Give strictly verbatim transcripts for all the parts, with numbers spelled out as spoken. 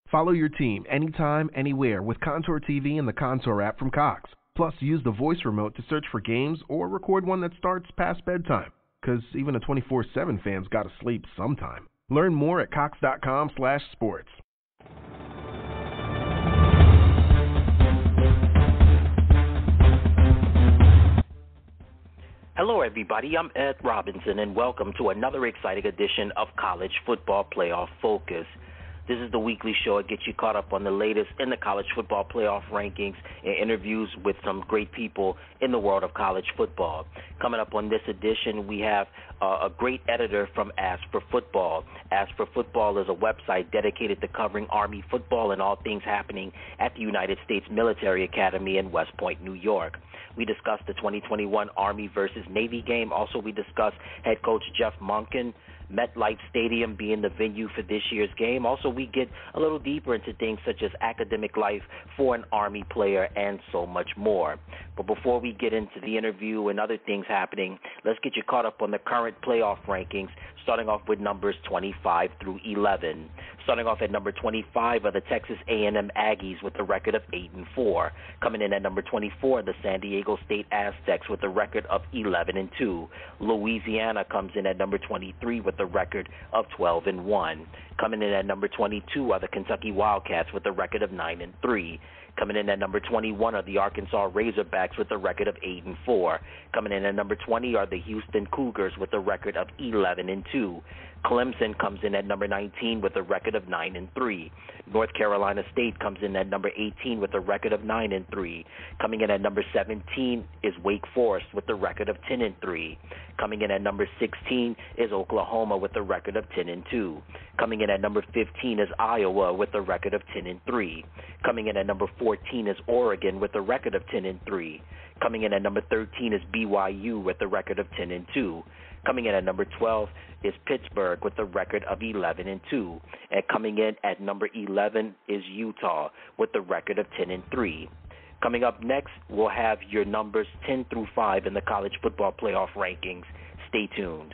Follow your team anytime, anywhere with Contour T V and the Contour app from Cox. Plus, use the voice remote to search for games or record one that starts past bedtime. Because even a twenty-four seven fan's got to sleep sometime. Learn more at cox.com slash sports. Hello, everybody. I'm Ed Robinson, and welcome to another exciting edition of College Football Playoff Focus. This is the weekly show that gets you caught up on the latest in the college football playoff rankings and interviews with some great people in the world of college football. Coming up on this edition, we have uh, a great editor from Ask for Football. Ask for Football is a website dedicated to covering Army football and all things happening at the United States Military Academy in West Point, New York. We discussed the twenty twenty-one Army versus Navy game. Also, we discussed head coach Jeff Monken, MetLife Stadium being the venue for this year's game. Also, we get a little deeper into things such as academic life for an Army player and so much more. But before we get into the interview and other things happening, let's get you caught up on the current playoff rankings, starting off with numbers twenty-five through eleven. Starting off at number twenty-five are the Texas A and M Aggies with a record of eight and four. Coming in at number twenty-four, the San Diego State Aztecs with a record of eleven and two. Louisiana comes in at number twenty-three with a record of twelve and one. Coming in at number twenty-two are the Kentucky Wildcats with a record of nine and three. Coming in at number twenty-one are the Arkansas Razorbacks with a record of eight and four. Coming in at number twenty are the Houston Cougars with a record of eleven and two. Clemson comes in at number nineteen with a record of nine and three. North Carolina State comes in at number eighteen with a record of nine and three. Coming in at number seventeen is Wake Forest with a record of ten and three. Coming in at number sixteen is Oklahoma with a record of ten and two. Coming in at number fifteen is Iowa with a record of ten and three. Coming in at number fourteen is Oregon with a record of ten and three. Coming in at number thirteen is B Y U with a record of ten and two. Coming in at number twelve is Pittsburgh with a record of eleven and two. And coming in at number eleven is Utah with a record of ten and three. Coming up next, we'll have your numbers ten through five in the college football playoff rankings. Stay tuned.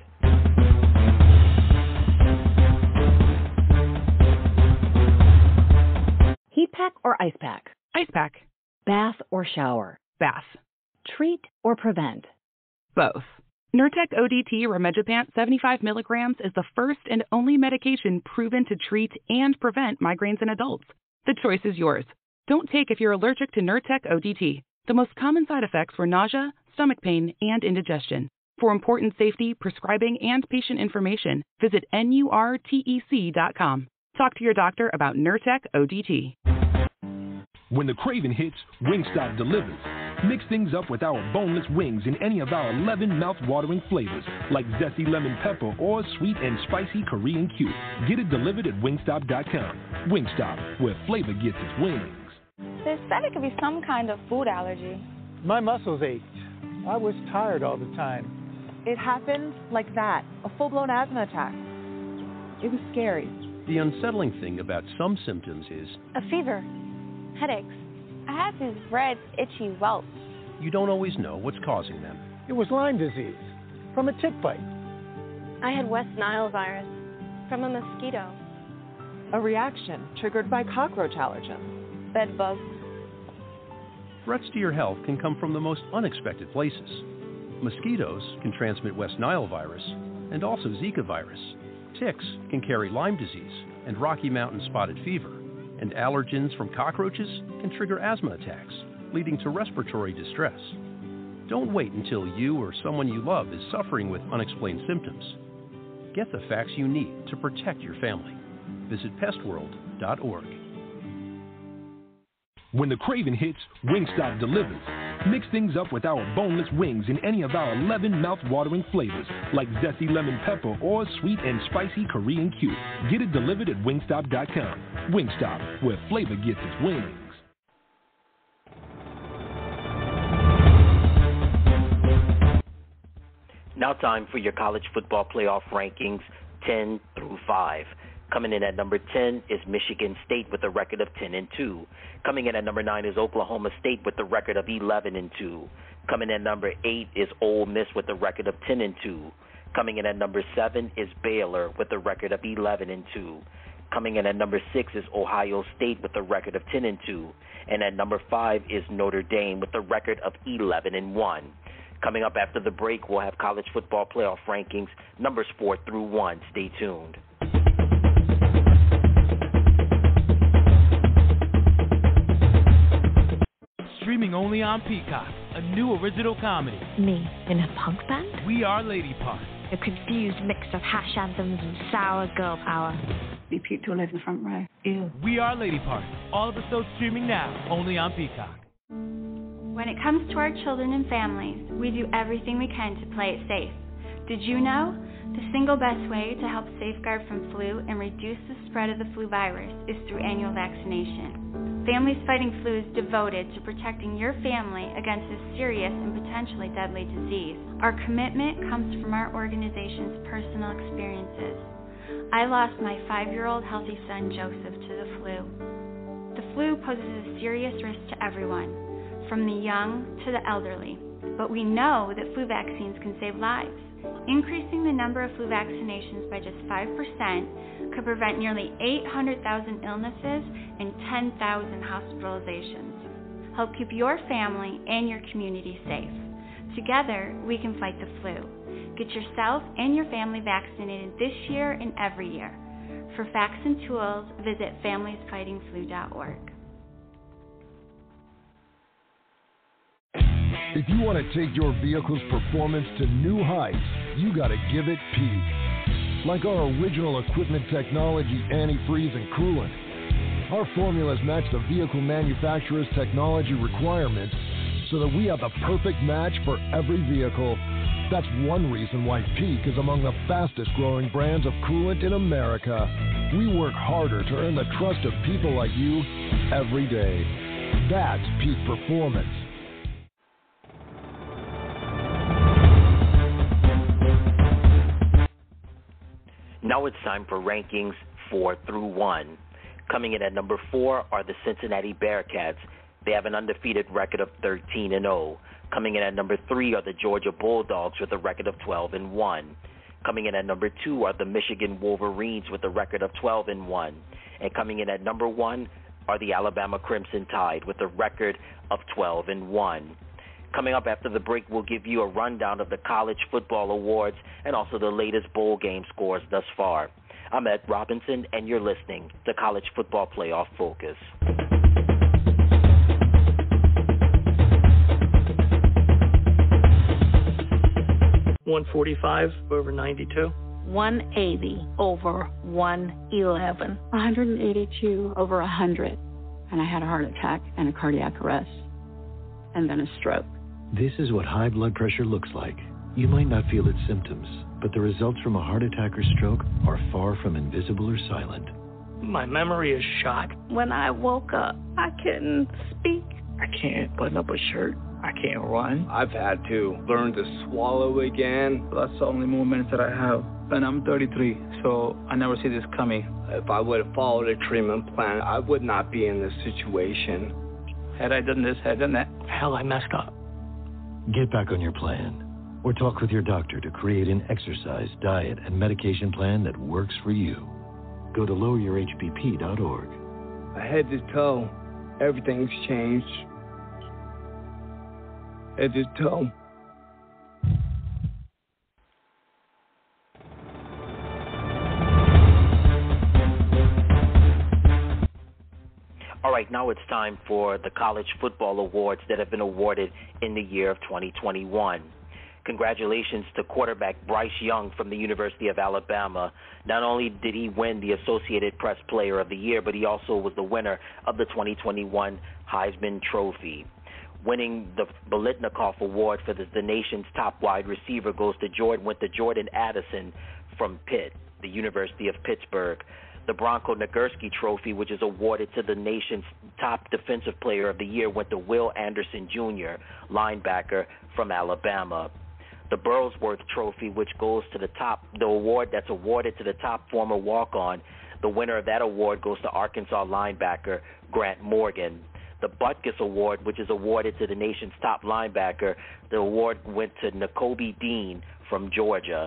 Heat pack or ice pack? Ice pack. Bath or shower? Bath. Treat or prevent? Both. Nurtec O D T Rimegepant seventy-five milligrams is the first and only medication proven to treat and prevent migraines in adults. The choice is yours. Don't take if you're allergic to Nurtec O D T. The most common side effects were nausea, stomach pain, and indigestion. For important safety, prescribing, and patient information, visit N U R T E C dot com. Talk to your doctor about Nurtec O D T. When the craving hits, Wingstop delivers. Mix things up with our boneless wings in any of our eleven mouth-watering flavors, like zesty lemon pepper or sweet and spicy Korean Q. Get it delivered at wingstop dot com. Wingstop, where flavor gets its wings. They said it could be some kind of food allergy. My muscles ached. I was tired all the time. It happened like that, a full-blown asthma attack. It was scary. The unsettling thing about some symptoms is a fever, headaches. I have these red, itchy welts. You don't always know what's causing them. It was Lyme disease from a tick bite. I had West Nile virus from a mosquito. A reaction triggered by cockroach allergens. Bed bugs. Threats to your health can come from the most unexpected places. Mosquitoes can transmit West Nile virus and also Zika virus. Ticks can carry Lyme disease and Rocky Mountain spotted fever. And allergens from cockroaches can trigger asthma attacks, leading to respiratory distress. Don't wait until you or someone you love is suffering with unexplained symptoms. Get the facts you need to protect your family. Visit pest world dot org. When the craving hits, Wingstop delivers. Mix things up with our boneless wings in any of our eleven mouth-watering flavors, like zesty lemon pepper or sweet and spicy Korean Q. Get it delivered at wingstop dot com. Wingstop, where flavor gets its wings. Now time for your college football playoff rankings, ten through five. Coming in at number ten is Michigan State with a record of ten and two. Coming in at number nine is Oklahoma State with a record of eleven and two. Coming in at number eight is Ole Miss with a record of ten and two. Coming in at number seven is Baylor with a record of eleven and two. Coming in at number six is Ohio State with a record of ten and two. And at number five is Notre Dame with a record of eleven and one. Coming up after the break, we'll have college football playoff rankings, numbers four through one. Stay tuned. Streaming only on Peacock, a new original comedy. Me, in a punk band? We Are Lady Part. A confused mix of hash anthems and sour girl power. You puked all over the front row. Ew. We Are Lady Part. All episodes streaming now, only on Peacock. When it comes to our children and families, we do everything we can to play it safe. Did you know? The single best way to help safeguard from flu and reduce the spread of the flu virus is through annual vaccination. Families Fighting Flu is devoted to protecting your family against this serious and potentially deadly disease. Our commitment comes from our organization's personal experiences. I lost my five-year-old healthy son, Joseph, to the flu. The flu poses a serious risk to everyone, from the young to the elderly. But we know that flu vaccines can save lives. Increasing the number of flu vaccinations by just five percent could prevent nearly eight hundred thousand illnesses and ten thousand hospitalizations. Help keep your family and your community safe. Together, we can fight the flu. Get yourself and your family vaccinated this year and every year. For facts and tools, visit families fighting flu dot org. If you want to take your vehicle's performance to new heights, you got to give it Peak. Like our original equipment technology, antifreeze, and coolant, our formulas match the vehicle manufacturer's technology requirements so that we have the perfect match for every vehicle. That's one reason why Peak is among the fastest growing brands of coolant in America. We work harder to earn the trust of people like you every day. That's Peak performance. Now it's time for rankings four through one. Coming in at number four are the Cincinnati Bearcats. They have an undefeated record of thirteen and oh. Coming in at number three are the Georgia Bulldogs with a record of twelve and one. Coming in at number two are the Michigan Wolverines with a record of twelve and one. And coming in at number one are the Alabama Crimson Tide with a record of twelve and one. Coming up after the break, we'll give you a rundown of the college football awards and also the latest bowl game scores thus far. I'm Ed Robinson, and you're listening to College Football Playoff Focus. one forty-five over ninety-two. one eighty over one eleven. one hundred eighty-two over one hundred. And I had a heart attack and a cardiac arrest. And then a stroke. This is what high blood pressure looks like. You might not feel its symptoms, but the results from a heart attack or stroke are far from invisible or silent. My memory is shot. When I woke up, I couldn't speak. I can't button up a shirt. I can't run. I've had to learn to swallow again. That's the only moments that I have. And I'm thirty-three, so I never see this coming. If I would have followed a treatment plan, I would not be in this situation. Had I done this, had I done that, hell, I messed up. Get back on your plan, or talk with your doctor to create an exercise, diet, and medication plan that works for you. Go to lower your H B P dot org. Head to toe, everything's changed. Head to toe. All right, now it's time for the college football awards that have been awarded in the year of twenty twenty-one. Congratulations to quarterback Bryce Young from the University of Alabama. Not only did he win the Associated Press Player of the Year, but he also was the winner of the twenty twenty-one Heisman Trophy. Winning the Biletnikoff Award for the, the nation's top wide receiver goes to Jordan, went to Jordan Addison from Pitt, the University of Pittsburgh. The Bronco Nagurski Trophy, which is awarded to the nation's top defensive player of the year, went to Will Anderson Junior, linebacker from Alabama. The Burlsworth Trophy, which goes to the top, the award that's awarded to the top former walk-on, the winner of that award goes to Arkansas linebacker Grant Morgan. The Butkus Award, which is awarded to the nation's top linebacker, the award went to Nakobe Dean from Georgia.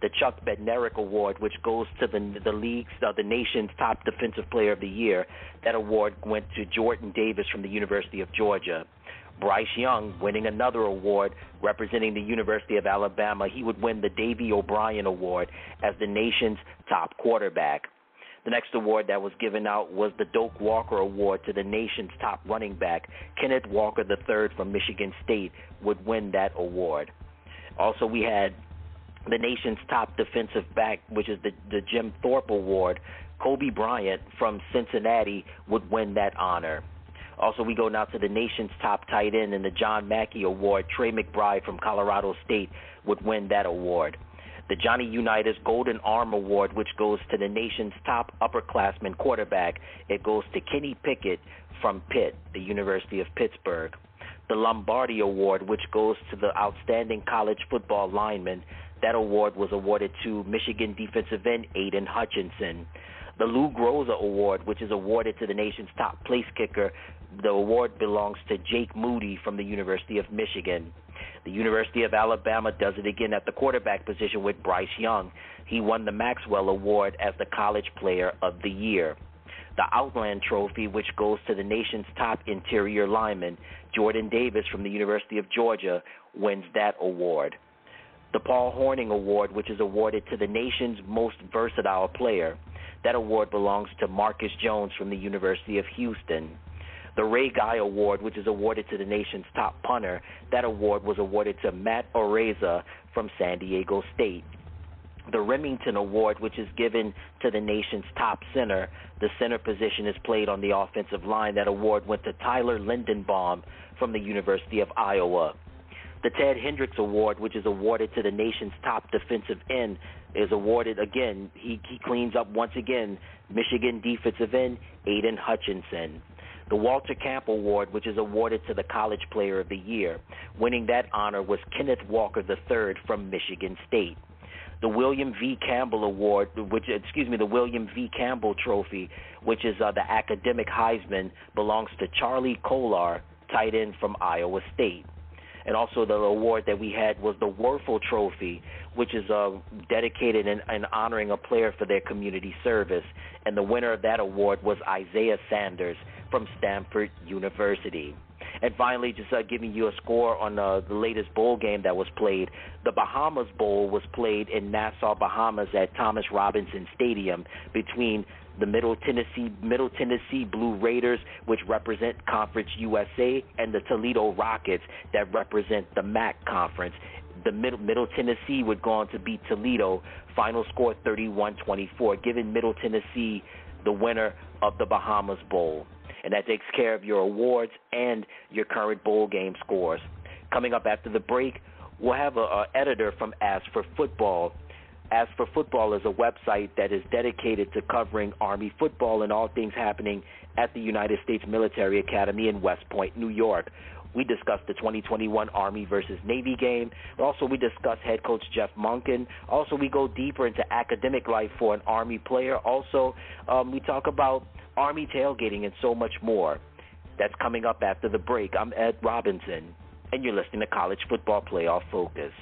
the Chuck Bednarik Award, which goes to the the league's, uh, the nation's top defensive player of the year. That award went to Jordan Davis from the University of Georgia. Bryce Young winning another award representing the University of Alabama. He would win the Davey O'Brien Award as the nation's top quarterback. The next award that was given out was the Doak Walker Award to the nation's top running back. Kenneth Walker the third from Michigan State would win that award. Also, we had the nation's top defensive back, which is the, the Jim Thorpe Award. Kobe Bryant from Cincinnati would win that honor. Also, we go now to the nation's top tight end in the John Mackey Award. Trey McBride from Colorado State would win that award. The Johnny Unitas Golden Arm Award, which goes to the nation's top upperclassman quarterback, it goes to Kenny Pickett from Pitt, the University of Pittsburgh. The Lombardi Award, which goes to the outstanding college football lineman, that award was awarded to Michigan defensive end Aiden Hutchinson. The Lou Groza Award, which is awarded to the nation's top place kicker, the award belongs to Jake Moody from the University of Michigan. The University of Alabama does it again at the quarterback position with Bryce Young. He won the Maxwell Award as the College Player of the Year. The Outland Trophy, which goes to the nation's top interior lineman, Jordan Davis from the University of Georgia, wins that award. The Paul Hornung Award, which is awarded to the nation's most versatile player, that award belongs to Marcus Jones from the University of Houston. The Ray Guy Award, which is awarded to the nation's top punter, that award was awarded to Matt Oreza from San Diego State. The Remington Award, which is given to the nation's top center, the center position is played on the offensive line. That award went to Tyler Lindenbaum from the University of Iowa. The Ted Hendricks Award, which is awarded to the nation's top defensive end, is awarded again. He, he cleans up once again Michigan defensive end Aiden Hutchinson. The Walter Camp Award, which is awarded to the College Player of the Year. Winning that honor was Kenneth Walker the third from Michigan State. The William V. Campbell Award, which excuse me, the William V. Campbell Trophy, which is uh, the academic Heisman, belongs to Charlie Kolar, tight end from Iowa State. And also the award that we had was the Werfel Trophy, which is uh, dedicated in, in honoring a player for their community service. And the winner of that award was Isaiah Sanders from Stanford University. And finally, just uh, giving you a score on uh, the latest bowl game that was played. The Bahamas Bowl was played in Nassau, Bahamas at Thomas Robinson Stadium between the Middle Tennessee Middle Tennessee Blue Raiders, which represent Conference U S A, and the Toledo Rockets that represent the M A C Conference. The Middle, Middle Tennessee would go on to beat Toledo. Final score thirty-one twenty-four, giving Middle Tennessee the winner of the Bahamas Bowl. And that takes care of your awards and your current bowl game scores. Coming up after the break, we'll have an editor from Ask for Football. Ask for Football is a website that is dedicated to covering Army football and all things happening at the United States Military Academy in West Point, New York. We discussed the twenty twenty-one Army versus Navy game. Also, we discuss head coach Jeff Monken. Also, we go deeper into academic life for an Army player. Also, um, we talk about Army tailgating and so much more. That's coming up after the break. I'm Ed Robinson, and you're listening to College Football Playoff Focus.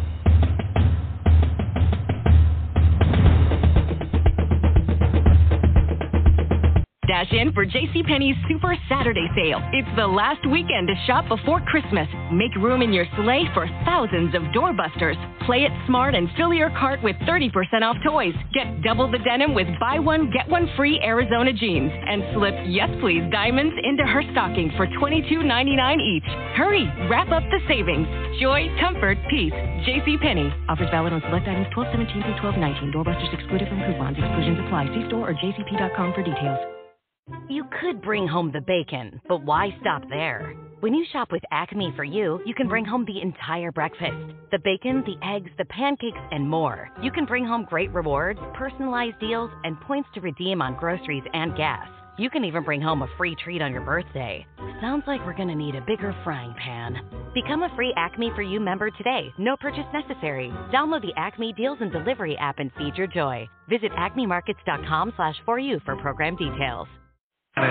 Dash in for JCPenney's Super Saturday Sale. It's the last weekend to shop before Christmas. Make room in your sleigh for thousands of doorbusters. Play it smart and fill your cart with thirty percent off toys. Get double the denim with buy one, get one free Arizona jeans. And slip Yes Please diamonds into her stocking for twenty-two ninety-nine each. Hurry, wrap up the savings. Joy, comfort, peace. JCPenney. Offers valid on select items twelve seventeen through twelve nineteen. Doorbusters excluded from coupons. Exclusions apply. See store or j c p dot com for details. You could bring home the bacon, but why stop there? When you shop with Acme for You, you can bring home the entire breakfast. The bacon, the eggs, the pancakes, and more. You can bring home great rewards, personalized deals, and points to redeem on groceries and gas. You can even bring home a free treat on your birthday. Sounds like we're gonna need a bigger frying pan. Become a free Acme for You member today. No purchase necessary. Download the Acme Deals and Delivery app and feed your joy. Visit acme markets dot com slash for you for program details. The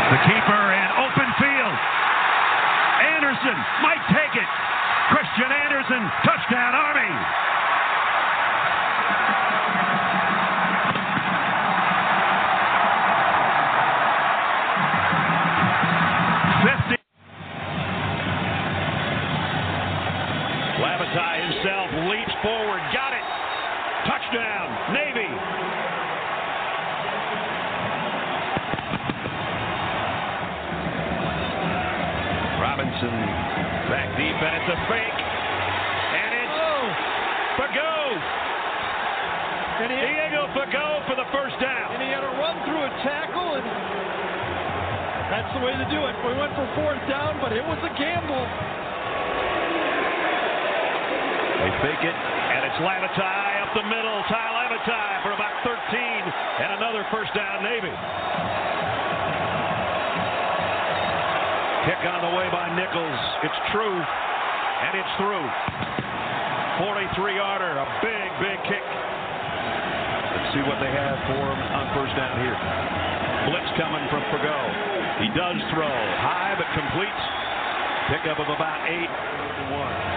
keeper in open field. Anderson might take it. Christian Anderson. It's a fake. And it's oh. Fagot. And he Diego Fagot for the first down. And he had to run through a tackle, and that's the way to do it. We went for fourth down, but it was a gamble. They fake it, and it's Lavatai up the middle. Ty Lavatai for about thirteen, and another first down, Navy. Kick on the way by Nichols. It's true, and it's through. forty-three yarder, a big, big kick. Let's see what they have for him on first down here. Blitz coming from Fagot. He does throw high, but completes. Pickup of about eight. One.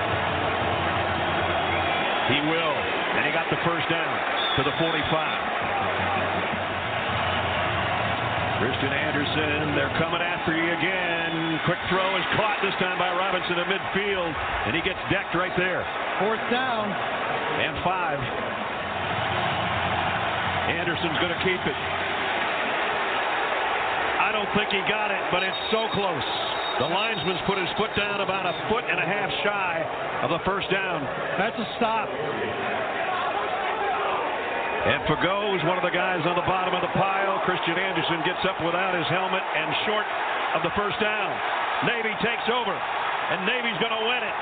He will, and he got the first down to the forty-five. Christian Anderson, they're coming after you again. Quick throw is caught this time by Robinson in midfield, and he gets decked right there. Fourth down. And five. Anderson's going to keep it. I don't think he got it, but it's so close. The linesman's put his foot down about a foot and a half shy of the first down. That's a stop. And Fagot is one of the guys on the bottom of the pile. Christian Anderson gets up without his helmet and short of the first down. Navy takes over, and Navy's going to win it.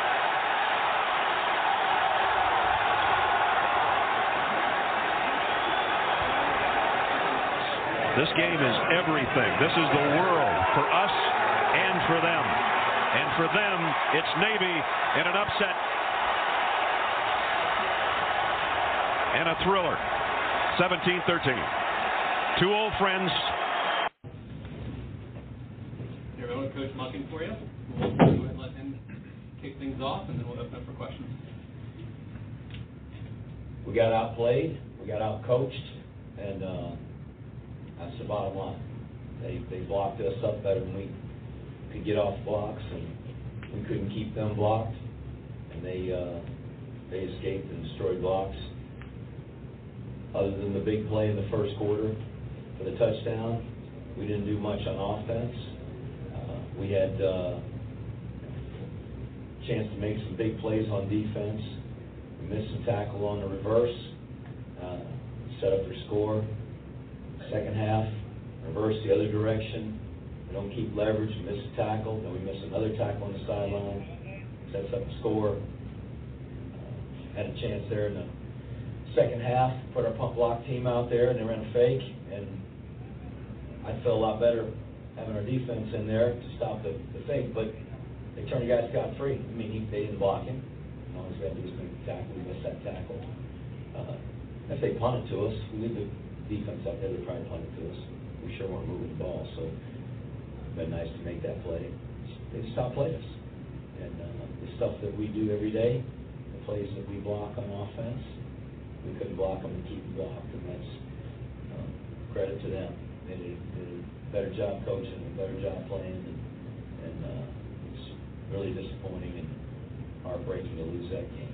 This game is everything. This is the world for us and for them. And for them, it's Navy in an upset. And a thriller. seventeen thirteen. Two old friends. Here, everyone, Coach Mucking for you. We'll go ahead and let him kick things off, and then we'll open up for questions. We got outplayed. We got outcoached. And uh, that's the bottom line. They, they blocked us up better than we could get off blocks, and we couldn't keep them blocked. And they, uh, they escaped and destroyed blocks. Other than the big play in the first quarter for the touchdown, we didn't do much on offense. Uh, we had uh, a chance to make some big plays on defense. We missed a tackle on the reverse, uh, set up their score. Second half, reverse the other direction. We don't keep leverage, we miss a tackle, then we miss another tackle on the sideline. Sets up the score. Uh, had a chance there in the second half, put our pump block team out there, and they ran a fake, and I felt a lot better having our defense in there to stop the, the fake, but they turned the guy scot-free. I mean, he, they didn't block him. All we had to do was make the tackle. We missed that tackle. Uh, if they punted to us, we leave the defense out there, they probably punted to us. We sure weren't moving the ball, so it's been nice to make that play. They stopped playing us. And uh, the stuff that we do every day, the plays that we block on offense, we couldn't block them and keep them blocked, and that's um, credit to them. They did, did a better job coaching, a better job playing, and, and uh, it's really disappointing and heartbreaking to lose that game.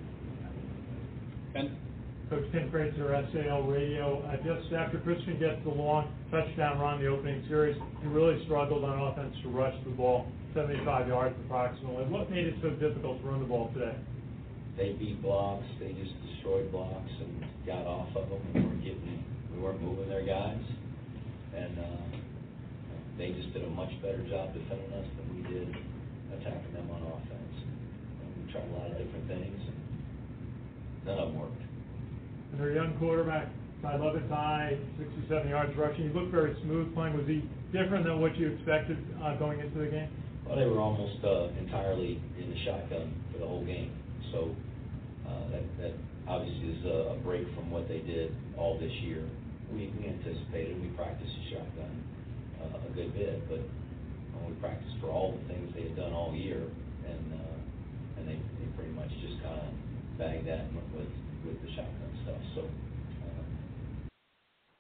Ben? Coach Ken Fraser, S A L Radio. Uh, just after Christian gets the long touchdown run in the opening series, he really struggled on offense to rush the ball, seventy-five yards approximately. What made it so difficult to run the ball today? They beat blocks. They just destroyed blocks and got off of them. We weren't getting, we weren't moving their guys, and uh, they just did a much better job defending us than we did attacking them on offense. And we tried a lot of different things, and none of them worked. And their young quarterback, Ty Lavatai, sixty-seven yards rushing. He looked very smooth playing. Was he different than what you expected uh, going into the game? Well, they were almost uh, entirely in the shotgun for the whole game. So uh, that, that obviously is a, a break from what they did all this year. We, we anticipated, we practiced the shotgun uh, a good bit, but uh, we practiced for all the things they had done all year, and uh, and they, they pretty much just kind of bagged that with with the shotgun stuff. So. Uh,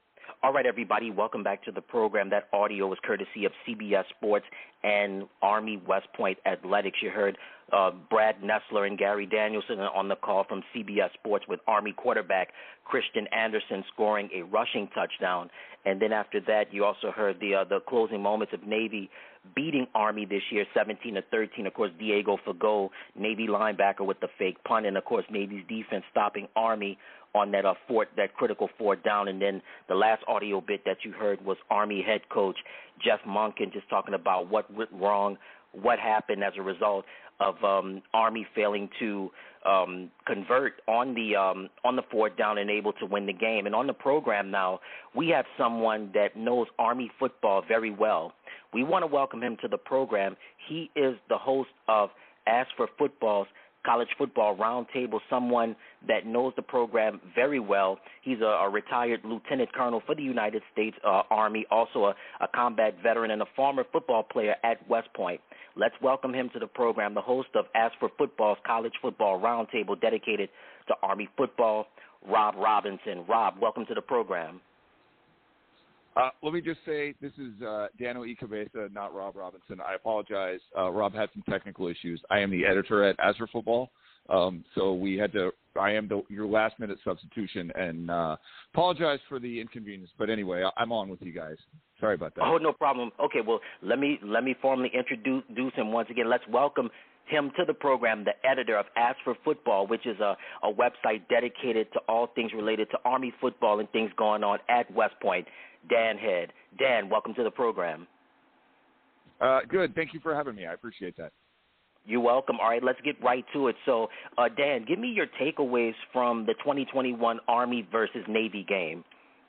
All right, everybody, welcome back to the program. That audio was courtesy of C B S Sports and Army West Point Athletics. You heard uh, Brad Nessler and Gary Danielson on the call from C B S Sports with Army quarterback Christian Anderson scoring a rushing touchdown. And then after that, you also heard the uh, the closing moments of Navy beating Army this year, seventeen to thirteen. Of course, Diego Fagot, Navy linebacker with the fake punt, and of course, Navy's defense stopping Army on that uh, fourth, that critical fourth down. And then the last audio bit that you heard was Army head coach Jeff Monken just talking about what went wrong, what happened as a result of um, Army failing to um, convert on the um, on the fourth down and able to win the game. And on the program now, we have someone that knows Army football very well. We want to welcome him to the program. He is the host of Ask for Football's College Football Roundtable, someone that knows the program very well. He's a, a retired lieutenant colonel for the United States uh, Army, also a, a combat veteran and a former football player at West Point. Let's welcome him to the program, the host of Ask for Football's College Football Roundtable dedicated to Army football, Rob Robinson. Rob, welcome to the program. Uh, let me just say, this is uh, Daniel E. Cabeza, not Rob Robinson. I apologize. Uh, Rob had some technical issues. I am the editor at Ask for Football, um, so we had to. I am the, your last-minute substitution, and uh, apologize for the inconvenience. But anyway, I, I'm on with you guys. Sorry about that. Oh, no problem. Okay, well, let me let me formally introduce him once again. Let's welcome him to the program, the editor of Ask for Football, which is a, a website dedicated to all things related to Army football and things going on at West Point. Dan Head. Dan, welcome to the program. Uh, good. Thank you for having me. I appreciate that. You're welcome. All right, let's get right to it. So, uh, Dan, give me your takeaways from the twenty twenty-one Army versus Navy game.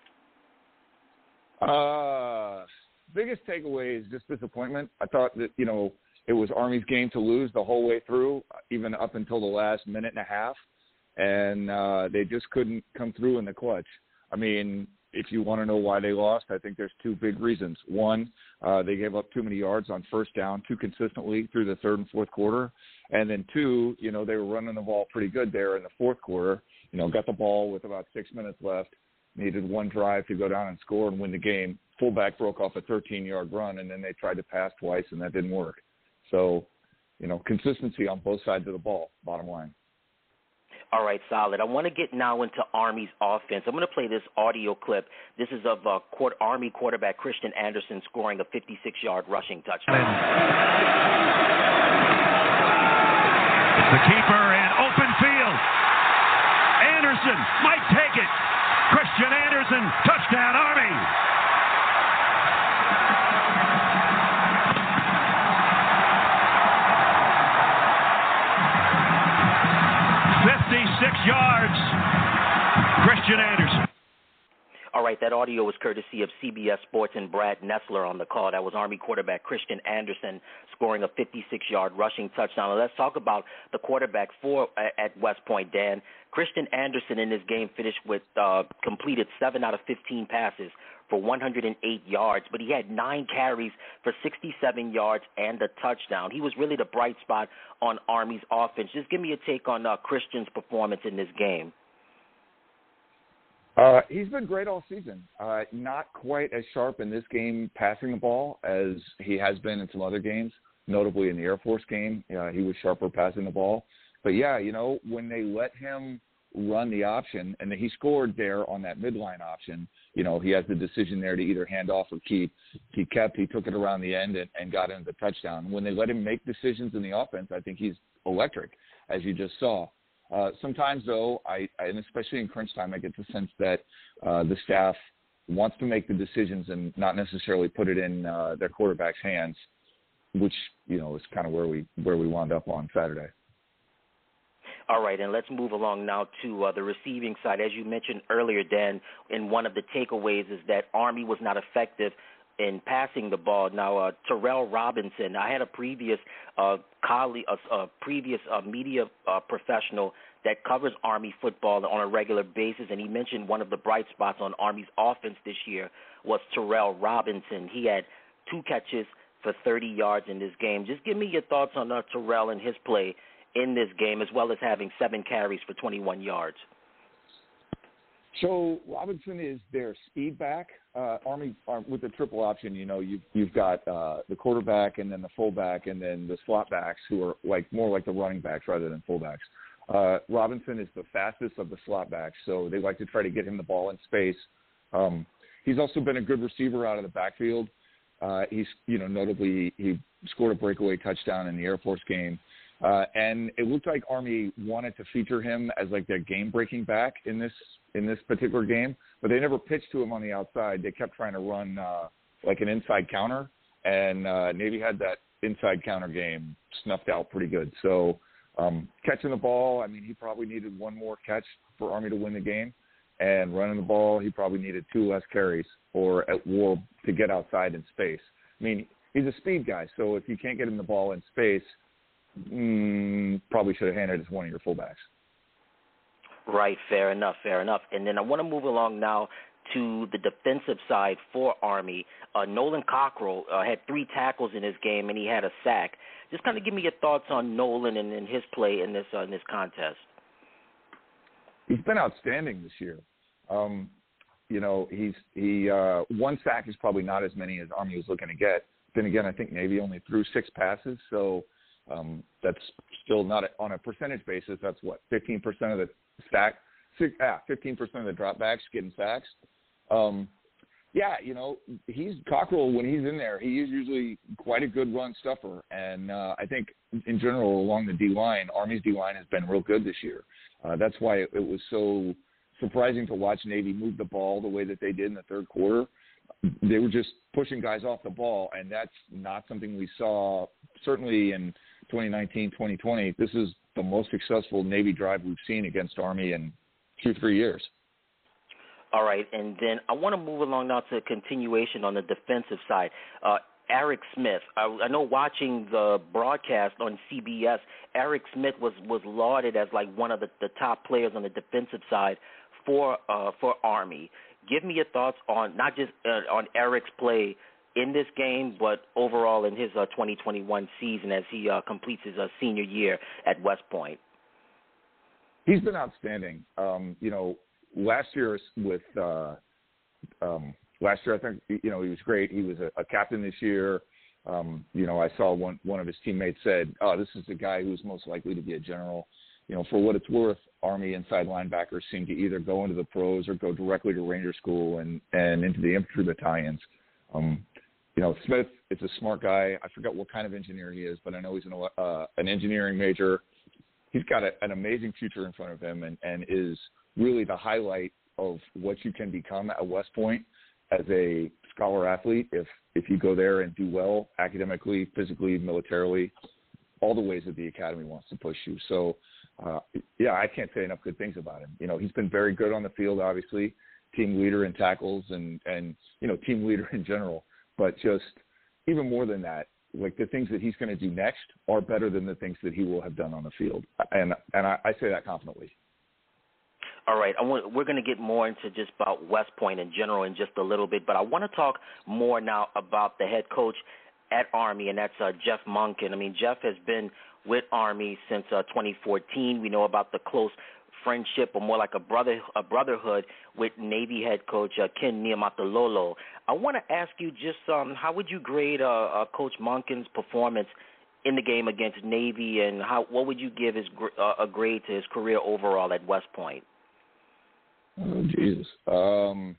Uh, biggest takeaway is just disappointment. I thought that, you know, it was Army's game to lose the whole way through, even up until the last minute and a half, and uh, they just couldn't come through in the clutch. I mean, if you want to know why they lost, I think there's two big reasons. One, uh, they gave up too many yards on first down too consistently through the third and fourth quarter. And then two, you know, they were running the ball pretty good there in the fourth quarter. You know, got the ball with about six minutes left, needed one drive to go down and score and win the game. Fullback broke off a thirteen-yard run, and then they tried to pass twice, and that didn't work. So, you know, consistency on both sides of the ball, bottom line. All right, solid. I want to get now into Army's offense. I'm going to play this audio clip. This is of uh, court, Army quarterback Christian Anderson scoring a fifty-six-yard rushing touchdown. The keeper in open field. Anderson might take it. Christian Anderson, touchdown, Army. fifty-six yards, Christian Anderson. All right, that audio was courtesy of C B S Sports and Brad Nessler on the call. That was Army quarterback Christian Anderson scoring a fifty-six-yard rushing touchdown. Now let's talk about the quarterback for at West Point, Dan. Christian Anderson in this game finished with uh, completed seven out of fifteen passes for one hundred eight yards, but he had nine carries for sixty-seven yards and a touchdown. He was really the bright spot on Army's offense. Just give me a take on uh, Christian's performance in this game. Uh, he's been great all season. Uh, not quite as sharp in this game passing the ball as he has been in some other games, notably in the Air Force game. Uh, he was sharper passing the ball. But, yeah, you know, when they let him run the option, and he scored there on that midline option, you know, he has the decision there to either hand off or keep. He kept, he took it around the end and, and got into the touchdown. When they let him make decisions in the offense, I think he's electric, as you just saw. Uh, sometimes, though, I, I, and especially in crunch time, I get the sense that uh, the staff wants to make the decisions and not necessarily put it in uh, their quarterback's hands, which, you know, is kind of where we where we wound up on Saturday. All right, and let's move along now to uh, the receiving side. As you mentioned earlier, Dan, in one of the takeaways is that Army was not effective in passing the ball. Now, uh, Terrell Robinson, I had a previous uh, colleague, a, a previous uh, media uh, professional that covers Army football on a regular basis, and he mentioned one of the bright spots on Army's offense this year was Terrell Robinson. He had two catches for thirty yards in this game. Just give me your thoughts on uh, Terrell and his play in this game, as well as having seven carries for twenty-one yards. So Robinson is their speed back. Uh, Army uh, with the triple option, you know, you've you've got uh, the quarterback and then the fullback and then the slot backs who are like more like the running backs rather than fullbacks. Uh, Robinson is the fastest of the slot backs, so they like to try to get him the ball in space. Um, he's also been a good receiver out of the backfield. Uh, he's, you know, notably he scored a breakaway touchdown in the Air Force game. Uh, and it looked like Army wanted to feature him as like their game-breaking back in this in this particular game, but they never pitched to him on the outside. They kept trying to run uh, like an inside counter, and uh, Navy had that inside counter game snuffed out pretty good. So um, catching the ball, I mean, he probably needed one more catch for Army to win the game, and running the ball, he probably needed two less carries or at war to get outside in space. I mean, he's a speed guy, so if you can't get him the ball in space, Mm, probably should have handed it to one of your fullbacks. Right, fair enough, fair enough. And then I want to move along now to the defensive side for Army. Uh, Nolan Cockrell uh, had three tackles in his game, and he had a sack. Just kind of give me your thoughts on Nolan and, and his play in this uh, in this contest. He's been outstanding this year. Um, you know, he's he uh, one sack is probably not as many as Army was looking to get. Then again, I think Navy only threw six passes, so. Um, that's still not a, on a percentage basis. That's what fifteen percent of the stack, six, ah, fifteen percent of the dropbacks getting sacks. Um, yeah, you know, he's Cockrell when he's in there. He is usually quite a good run stuffer, and uh, I think in general along the D line, Army's D line has been real good this year. Uh, that's why it, it was so surprising to watch Navy move the ball the way that they did in the third quarter. They were just pushing guys off the ball, and that's not something we saw certainly in twenty nineteen, twenty twenty. This is the most successful Navy drive we've seen against Army in two, three years. All right, and then I want to move along now to a continuation on the defensive side. Uh, Eric Smith, I, I know watching the broadcast on C B S, Eric Smith was, was lauded as like one of the, the top players on the defensive side for uh, for Army. Give me your thoughts on not just uh, on Eric's play in this game, but overall in his uh, twenty twenty-one season as he uh, completes his uh, senior year at West Point. He's been outstanding. Um, you know, last year with uh, um, last year I think you know he was great. He was a, a captain this year. Um, you know, I saw one one of his teammates said, "Oh, this is the guy who's most likely to be a general." You know, for what it's worth, Army inside linebackers seem to either go into the pros or go directly to Ranger School and, and into the infantry battalions. Um, you know, Smith is a smart guy. I forget what kind of engineer he is, but I know he's an, uh, an engineering major. He's got a, an amazing future in front of him and, and is really the highlight of what you can become at West Point as a scholar athlete if, if you go there and do well academically, physically, militarily, all the ways that the academy wants to push you. So, Uh, yeah, I can't say enough good things about him. You know, he's been very good on the field, obviously, team leader in tackles and, and you know, team leader in general. But just even more than that, like the things that he's going to do next are better than the things that he will have done on the field. And and I, I say that confidently. All right, I want, we're going to get more into just about West Point in general in just a little bit, but I want to talk more now about the head coach at Army, and that's uh, Jeff Monken. I mean, Jeff has been with Army since uh, twenty fourteen. We know about the close friendship, or more like a brother a brotherhood with Navy head coach uh, Ken Niumatalolo. I want to ask you just um, how would you grade uh, uh, Coach Monken's performance in the game against Navy, and how what would you give his uh, a grade to his career overall at West Point? Oh, Jesus. Um,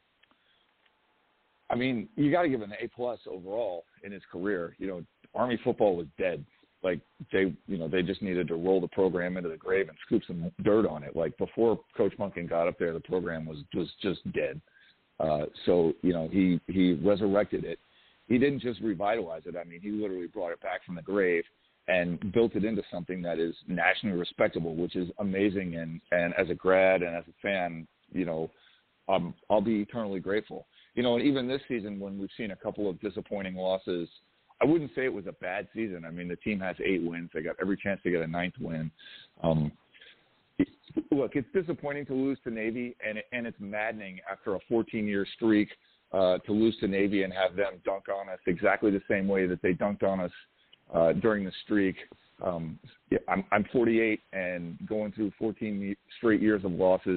I mean, you got to give him an A plus overall in his career. You know, Army football was dead. Like they, you know, they just needed to roll the program into the grave and scoop some dirt on it. Like before Coach Monken got up there, the program was was just dead. Uh, so you know, he he resurrected it. He didn't just revitalize it. I mean, he literally brought it back from the grave and built it into something that is nationally respectable, which is amazing. And and as a grad and as a fan, you know, um, I'll be eternally grateful. You know, and even this season when we've seen a couple of disappointing losses, I wouldn't say it was a bad season. I mean, the team has eight wins. They got every chance to get a ninth win. Um, look, it's disappointing to lose to Navy, and, it, and it's maddening after a fourteen-year streak uh, to lose to Navy and have them dunk on us exactly the same way that they dunked on us uh, during the streak. Um, yeah, I'm, I'm forty-eight, and going through fourteen straight years of losses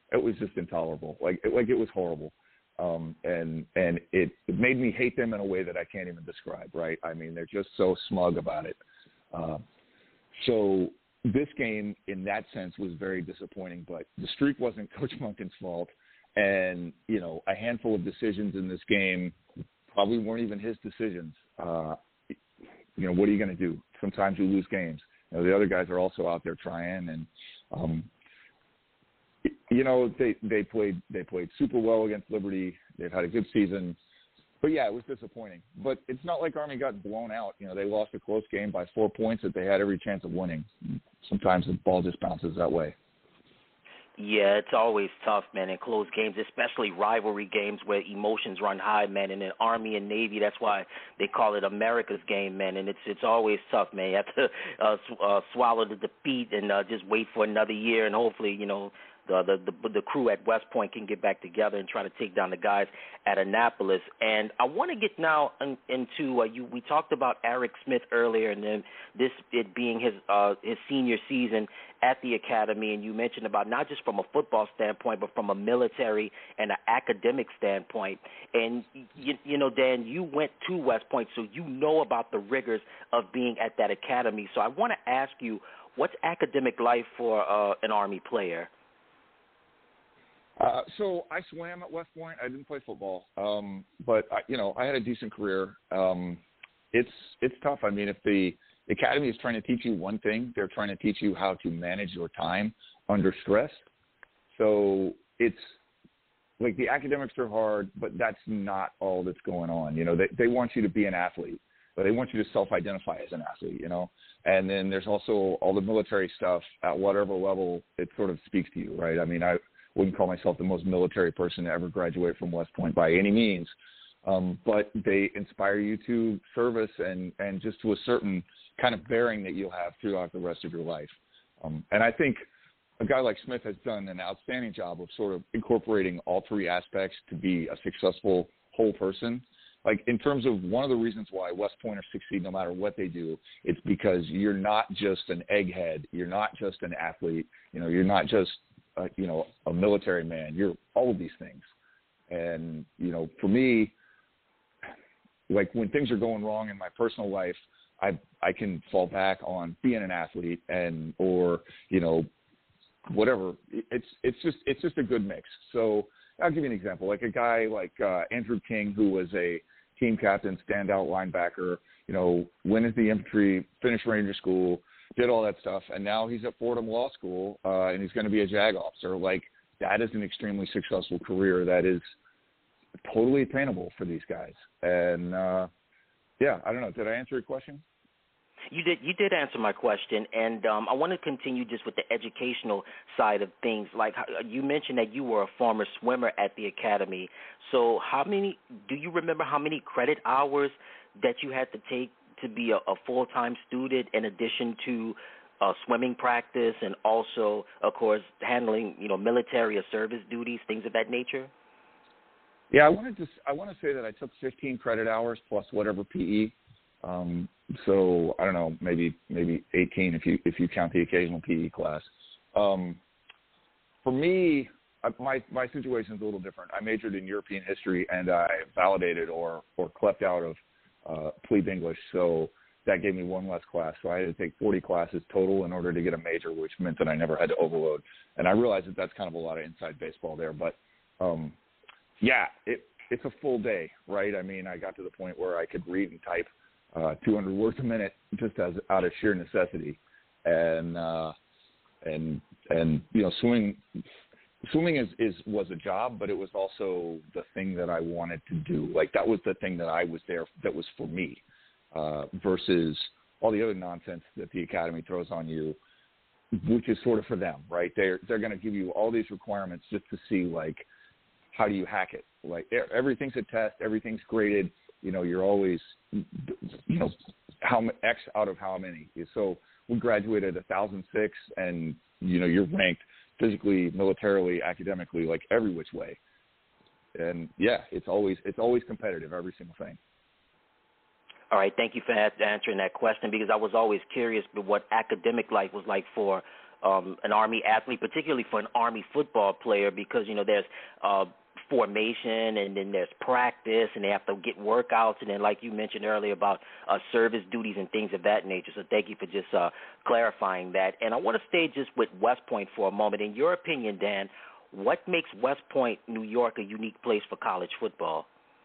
it was just intolerable. Like, it, like it was horrible. Um, and and it, it made me hate them in a way that I can't even describe, right? I mean, they're just so smug about it. Uh, so this game, in that sense, was very disappointing. But the streak wasn't Coach Monken's fault. And, you know, a handful of decisions in this game probably weren't even his decisions. Uh, you know, what are you going to do? Sometimes you lose games. You know, the other guys are also out there trying. And, um, you know, they, they played they played super well against Liberty. They've had a good season. But, yeah, it was disappointing. But it's not like Army got blown out. You know, they lost a close game by four points that they had every chance of winning. Sometimes the ball just bounces that way. Yeah, it's always tough, man, in close games, especially rivalry games where emotions run high, man. And in Army and Navy, that's why they call it America's game, man. And it's it's always tough, man. You have to uh, sw- uh, swallow the defeat and uh, just wait for another year, and hopefully, you know, The, the the the crew at West Point can get back together and try to take down the guys at Annapolis. And I want to get now in, into uh, you. We talked about Eric Smith earlier, and then this it being his uh, his senior season at the academy. And you mentioned about not just from a football standpoint, but from a military and an academic standpoint. And you, you know, Dan, you went to West Point, so you know about the rigors of being at that academy. So I want to ask you, what's academic life for uh, an Army player? Uh, so I swam at West Point. I didn't play football, um, but I, you know I had a decent career. Um, it's it's tough. I mean, if the academy is trying to teach you one thing, they're trying to teach you how to manage your time under stress. So it's like the academics are hard, but that's not all that's going on. You know, they they want you to be an athlete, but they want you to self-identify as an athlete. You know, and then there's also all the military stuff at whatever level it sort of speaks to you, right? I mean, I wouldn't call myself the most military person to ever graduate from West Point by any means, um, but they inspire you to service and, and just to a certain kind of bearing that you'll have throughout the rest of your life. Um, and I think a guy like Smith has done an outstanding job of sort of incorporating all three aspects to be a successful whole person. Like in terms of one of the reasons why West Pointers succeed no matter what they do, it's because you're not just an egghead. You're not just an athlete. You know, you're not just Uh, you know, a military man. You're all of these things. And, you know, for me, like when things are going wrong in my personal life, I I can fall back on being an athlete and or, you know, whatever. It's it's just it's just a good mix. So I'll give you an example. Like a guy like uh, Andrew King, who was a team captain, standout linebacker, you know, went into the infantry, finished Ranger School, did all that stuff, and now he's at Fordham Law School, uh, and he's going to be a JAG officer. Like, that is an extremely successful career that is totally attainable for these guys. And, uh, yeah, I don't know. Did I answer your question? You did. You did answer my question, and um, I want to continue just with the educational side of things. Like you mentioned that you were a former swimmer at the academy. So, how many? Do you remember how many credit hours that you had to take to be a, a full-time student, in addition to uh, swimming practice, and also, of course, handling you know military or service duties, things of that nature? Yeah, I wanted to. I want to say that I took fifteen credit hours plus whatever P E. Um, so I don't know, maybe maybe eighteen if you if you count the occasional P E class. Um, for me, my my situation is a little different. I majored in European history and I validated or or clept out of uh, plebe English, so that gave me one less class. So I had to take forty classes total in order to get a major, which meant that I never had to overload. And I realized that that's kind of a lot of inside baseball there, but um, yeah, it it's a full day, right? I mean, I got to the point where I could read and type Uh, two hundred words a minute, just as out of sheer necessity, and uh, and and you know, swimming swimming is, is was a job, but it was also the thing that I wanted to do. Like that was the thing that I was there that was for me, uh, versus all the other nonsense that the academy throws on you, which is sort of for them, right? They're they're going to give you all these requirements just to see like how do you hack it. Like everything's a test, everything's graded. You know, you're always, you know, how X out of how many. So we graduated a thousand six, and you know, you're ranked physically, militarily, academically, like every which way. And yeah, it's always it's always competitive, every single thing. All right, thank you for answering that question, because I was always curious about what academic life was like for um, an Army athlete, particularly for an Army football player, because, you know, there's uh, formation and then there's practice and they have to get workouts. And then, like you mentioned earlier about uh, service duties and things of that nature. So thank you for just uh, clarifying that. And I want to stay just with West Point for a moment. In your opinion, Dan, what makes West Point, New York, a unique place for college football?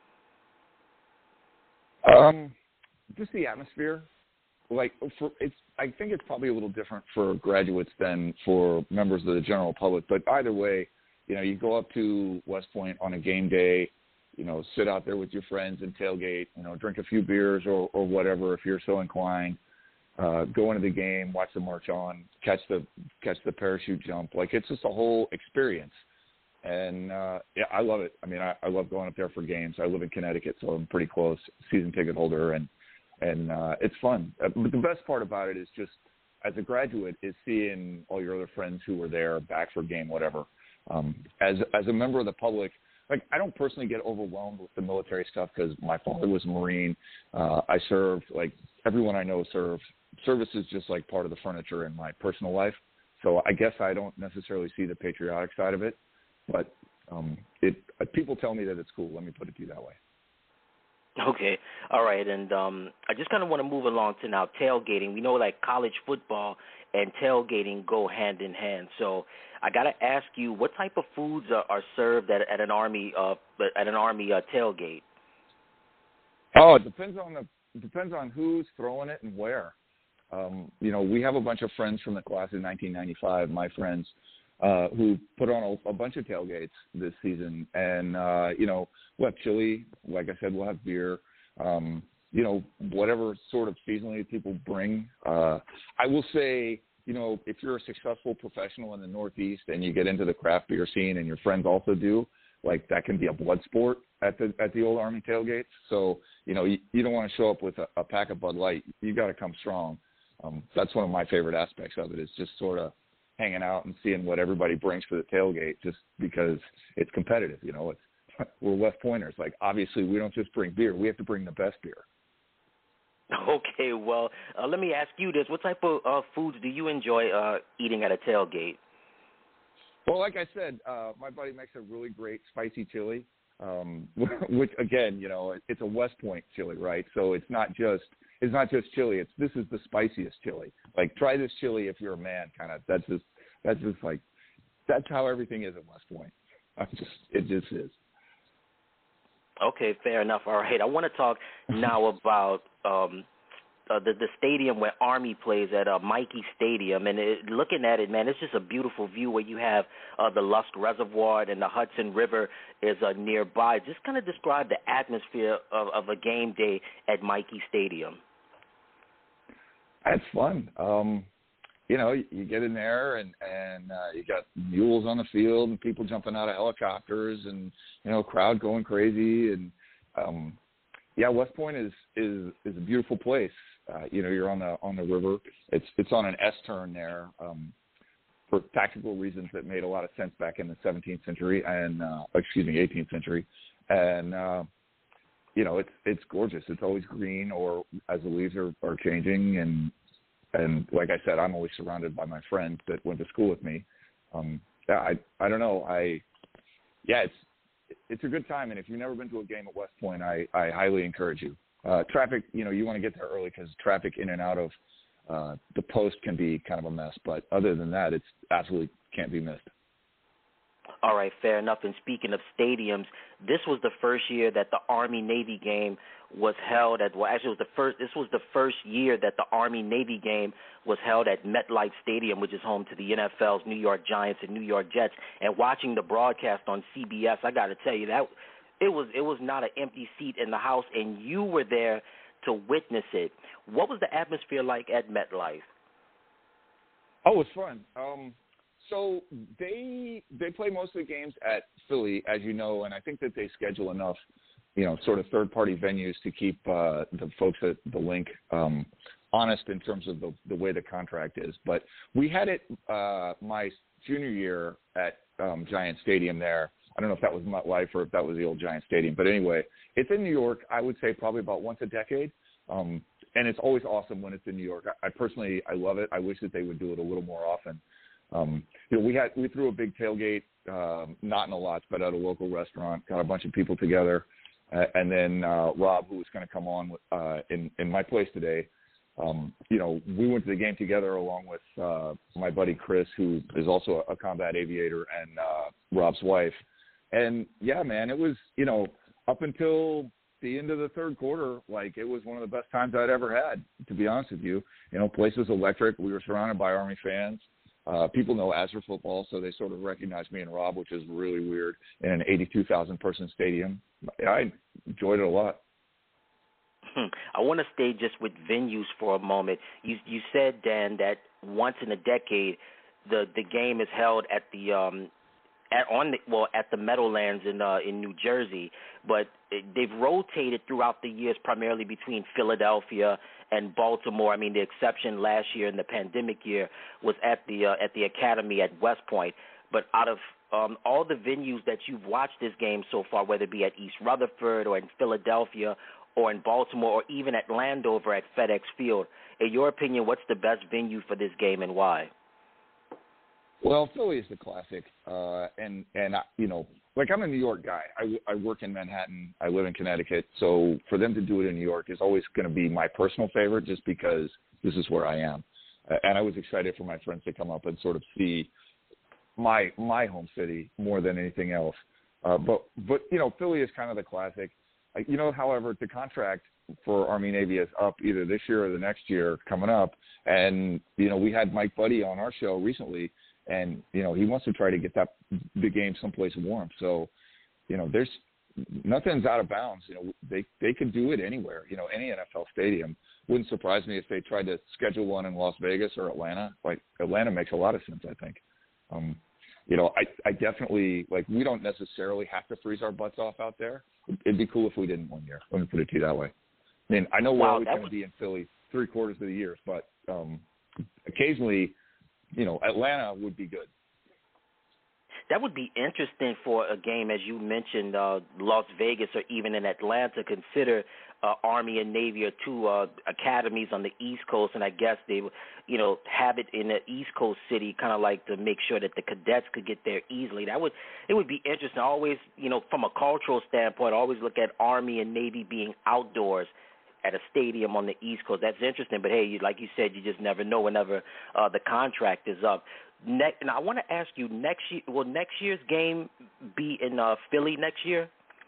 Um, just the atmosphere. Like, for it's, I think it's probably a little different for graduates than for members of the general public. But either way, you know, you go up to West Point on a game day, you know, sit out there with your friends and tailgate, you know, drink a few beers or, or whatever if you're so inclined. Uh, go into the game, watch the march on, catch the catch the parachute jump. Like, it's just a whole experience. And, uh, yeah, I love it. I mean, I, I love going up there for games. I live in Connecticut, so I'm pretty close, season ticket holder, and, and uh, it's fun. Uh, but the best part about it is just, as a graduate, is seeing all your other friends who were there back for a game, whatever. Um, as as a member of the public, like, I don't personally get overwhelmed with the military stuff because my father was a Marine. Uh, I served, like, everyone I know served. Service is just, like, part of the furniture in my personal life. So I guess I don't necessarily see the patriotic side of it. But um, it uh, people tell me that it's cool. Let me put it to you that way. Okay. All right. And um, I just kind of want to move along to now tailgating. We know, like, college football and tailgating go hand in hand. So I got to ask you, what type of foods are, are served at, at an Army uh, at an Army uh, tailgate? Oh, it depends on the it depends on who's throwing it and where. Um, you know, we have a bunch of friends from the class of nineteen ninety-five, my friends, uh, who put on a, a bunch of tailgates this season. And, uh, you know, we'll have chili. Like I said, we'll have beer. Um, you know, whatever sort of seasonally people bring. Uh, I will say, you know, if you're a successful professional in the Northeast and you get into the craft beer scene and your friends also do, like, that can be a blood sport at the at the old Army tailgates. So, you know, you, you don't want to show up with a, a pack of Bud Light. You got to come strong. Um, that's one of my favorite aspects of it, is just sort of hanging out and seeing what everybody brings for the tailgate, just because it's competitive. You know, it's we're West Pointers. Like, obviously, we don't just bring beer. We have to bring the best beer. Okay, well, uh, let me ask you this. What type of uh, foods do you enjoy uh, eating at a tailgate? Well, like I said, uh, my buddy makes a really great spicy chili, um, which, again, you know, it's a West Point chili, right? So it's not just it's not just chili. It's this is the spiciest chili. Like, try this chili if you're a man, kind of. That's just that's just like that's how everything is at West Point. I just it just is. Okay, fair enough. All right, I want to talk now about um, uh, the the stadium where Army plays at, uh, Michie Stadium, and it, looking at it, man, it's just a beautiful view where you have uh, the Lusk Reservoir and the Hudson River is uh, nearby. Just kind of describe the atmosphere of, of a game day at Michie Stadium. That's fun. Um, you know, you, you get in there and, and uh, you got mules on the field and people jumping out of helicopters and, you know, crowd going crazy. And, um, yeah, West Point is, is, is a beautiful place. Uh, you know, you're on the on the river. It's it's on an S-turn there um, for tactical reasons that made a lot of sense back in the seventeenth century and, uh, excuse me, eighteenth century. And, uh, you know, it's it's gorgeous. It's always green, or as the leaves are, are changing, and and like I said, I'm always surrounded by my friends that went to school with me. Um, yeah, I I don't know. I yeah, it's it's a good time, and if you've never been to a game at West Point, I, I highly encourage you. Uh, traffic, you know, you want to get there early because traffic in and out of uh, the post can be kind of a mess. But other than that, it's absolutely can't be missed. All right, fair enough. And speaking of stadiums, this was the first year that the Army-Navy game was held at, well, actually, it was the first, this was the first year that the Army-Navy game was held at MetLife Stadium, which is home to the N F L's New York Giants and New York Jets. And watching the broadcast on C B S, I got to tell you, that it was it was not an empty seat in the house, and you were there to witness it. What was the atmosphere like at MetLife? Oh, it was fun. Um, so they they play most of the games at Philly, as you know, and I think that they schedule enough, you know, sort of third-party venues to keep uh, the folks at the link um, honest in terms of the, the way the contract is. But we had it uh, my junior year at um, Giant Stadium there. I don't know if that was MetLife or if that was the old Giant Stadium. But anyway, it's in New York, I would say probably about once a decade. Um, and it's always awesome when it's in New York. I, I personally, I love it. I wish that they would do it a little more often. Um, you know, we had we threw a big tailgate, um, not in a lots, but at a local restaurant. Got a bunch of people together, uh, and then uh, Rob, who was going to come on with, uh, in in my place today. Um, you know, we went to the game together along with uh, my buddy Chris, who is also a combat aviator, and uh, Rob's wife. And yeah, man, it was, you know, up until the end of the third quarter, like it was one of the best times I'd ever had, to be honest with you. You know, place was electric. We were surrounded by Army fans. Uh, people know Azure football, so they sort of recognize me and Rob, which is really weird, in an eighty-two thousand person stadium. I enjoyed it a lot. I want to stay just with venues for a moment. You you said, Dan, that once in a decade, the the game is held at the um at on the, well at the Meadowlands in uh, in New Jersey, but it, they've rotated throughout the years, primarily between Philadelphia and Baltimore. I mean, the exception last year in the pandemic year was at the uh, at the Academy at West Point. But out of um, all the venues that you've watched this game so far, whether it be at East Rutherford or in Philadelphia or in Baltimore, or even at Landover at FedEx Field, in your opinion, what's the best venue for this game and why? Well, Philly is the classic, uh, and and I, you know, like I'm a New York guy. I, I work in Manhattan. I live in Connecticut, so for them to do it in New York is always going to be my personal favorite, just because this is where I am, uh, and I was excited for my friends to come up and sort of see my my home city more than anything else. Uh, but but you know, Philly is kind of the classic. You know, however, the contract for Army Navy is up either this year or the next year coming up. And, you know, we had Mike Buddy on our show recently, and, you know, he wants to try to get that the game someplace warm. So, you know, there's nothing's out of bounds. You know, they, they could do it anywhere, you know, any N F L stadium. Wouldn't surprise me if they tried to schedule one in Las Vegas or Atlanta. Like, Atlanta makes a lot of sense, I think. Um, you know, I, I definitely, like, we don't necessarily have to freeze our butts off out there. It'd be cool if we didn't one year. Let me put it to you that way. I mean, I know we're wow, always going to was... be in Philly three quarters of the years, but um, occasionally, you know, Atlanta would be good. That would be interesting for a game, as you mentioned, uh, Las Vegas or even in Atlanta. Consider uh, Army and Navy are two uh, academies on the East Coast, and I guess they, you know, have it in an East Coast city, kind of like to make sure that the cadets could get there easily. That would it would be interesting. I always, you know, from a cultural standpoint, I always look at Army and Navy being outdoors at a stadium on the East Coast. That's interesting, but hey, you, like you said, you just never know whenever uh, the contract is up. Ne- and I want to ask you, next year, will next year's game be in uh, Philly next year?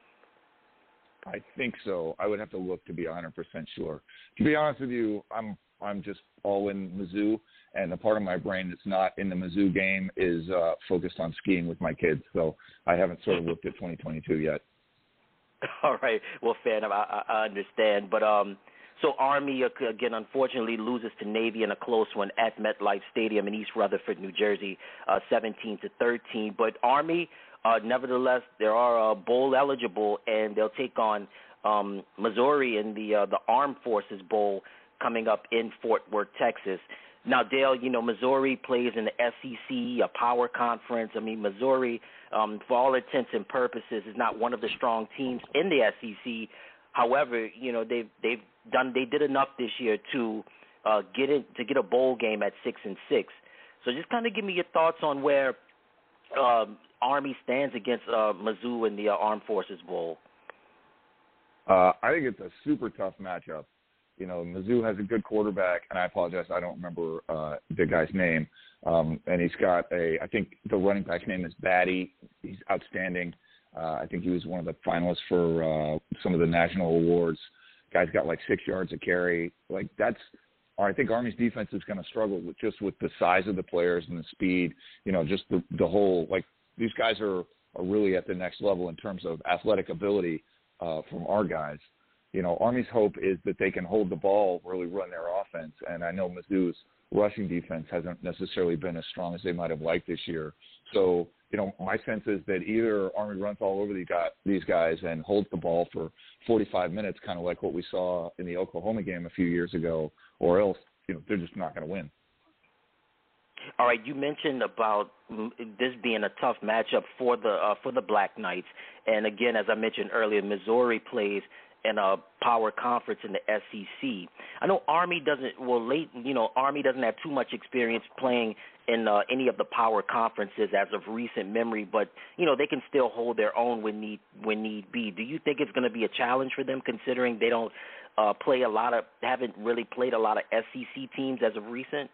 I think so. I would have to look to be one hundred percent sure. To be honest with you, I'm I'm just all in Mizzou, and the part of my brain that's not in the Mizzou game is uh, focused on skiing with my kids. So I haven't sort of looked at twenty twenty-two yet. All right. Well, fair enough. I, I understand. But um, so Army, again, unfortunately loses to Navy in a close one at MetLife Stadium in East Rutherford, New Jersey, uh, seventeen to thirteen. But Army, uh, nevertheless, they are uh, bowl eligible, and they'll take on um, Missouri in the uh, the Armed Forces Bowl coming up in Fort Worth, Texas. Now, Dale, you know, Missouri plays in the S E C, a power conference. I mean, Missouri, um, for all intents and purposes, is not one of the strong teams in the S E C. However, you know, they've they've done they did enough this year to uh, get in to get a bowl game at six and six. So just kind of give me your thoughts on where um, Army stands against uh, Mizzou in the uh, Armed Forces Bowl. Uh, I think it's a super tough matchup. You know, Mizzou has a good quarterback, and I apologize, I don't remember uh, the guy's name. Um, and he's got a, I think the running back's name is Batty. He's outstanding. Uh, I think he was one of the finalists for uh, some of the national awards. Guy's got like six yards a carry. Like that's, I think Army's defense is going to struggle with just with the size of the players and the speed. You know, just the the whole like these guys are are really at the next level in terms of athletic ability uh, from our guys. You know, Army's hope is that they can hold the ball, really run their offense. And I know Mizzou's rushing defense hasn't necessarily been as strong as they might have liked this year. So, you know, my sense is that either Army runs all over these guys and holds the ball for forty-five minutes, kind of like what we saw in the Oklahoma game a few years ago, or else, you know, they're just not going to win. All right, you mentioned about this being a tough matchup for the uh, for the Black Knights, and again, as I mentioned earlier, Missouri plays in a power conference in the S E C. I know Army doesn't. Well, late, you know, Army doesn't have too much experience playing in uh, any of the power conferences as of recent memory, but you know they can still hold their own when need when need be. Do you think it's going to be a challenge for them, considering they don't uh, play a lot of, haven't really played a lot of S E C teams as of recent?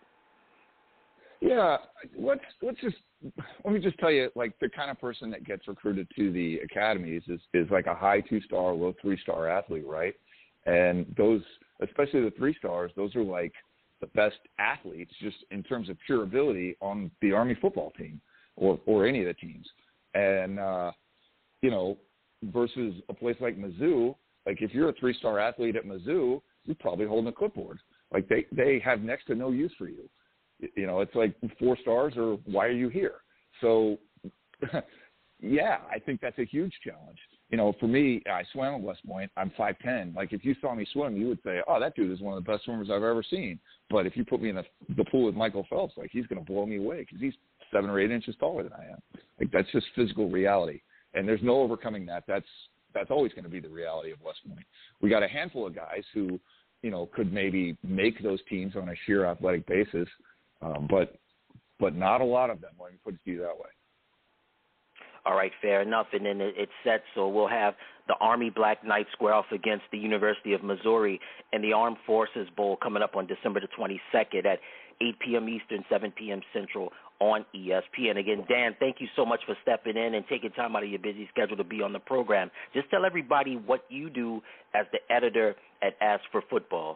Yeah, let's let's just let me just tell you, like the kind of person that gets recruited to the academies is is like a high two star, low three star athlete, right? And those, especially the three stars, those are like the best athletes just in terms of pure ability on the Army football team or or any of the teams. And uh, you know, versus a place like Mizzou, like if you're a three star athlete at Mizzou, you're probably holding a clipboard. Like they they have next to no use for you. You know, it's like four stars or why are you here? So, yeah, I think that's a huge challenge. You know, for me, I swam at West Point. I'm five ten. Like, if you saw me swim, you would say, oh, that dude is one of the best swimmers I've ever seen. But if you put me in the, the pool with Michael Phelps, like, he's going to blow me away because he's seven or eight inches taller than I am. Like, that's just physical reality. And there's no overcoming that. That's that's always going to be the reality of West Point. We got a handful of guys who, you know, could maybe make those teams on a sheer athletic basis. Um, but but not a lot of them, let me put it to you that way. All right, fair enough. And then it, it's set, so we'll have the Army Black Knights square off against the University of Missouri in the Armed Forces Bowl coming up on December the twenty-second at eight p.m. Eastern, seven p.m. Central on E S P N. Again, Dan, thank you so much for stepping in and taking time out of your busy schedule to be on the program. Just tell everybody what you do as the editor at As for Football.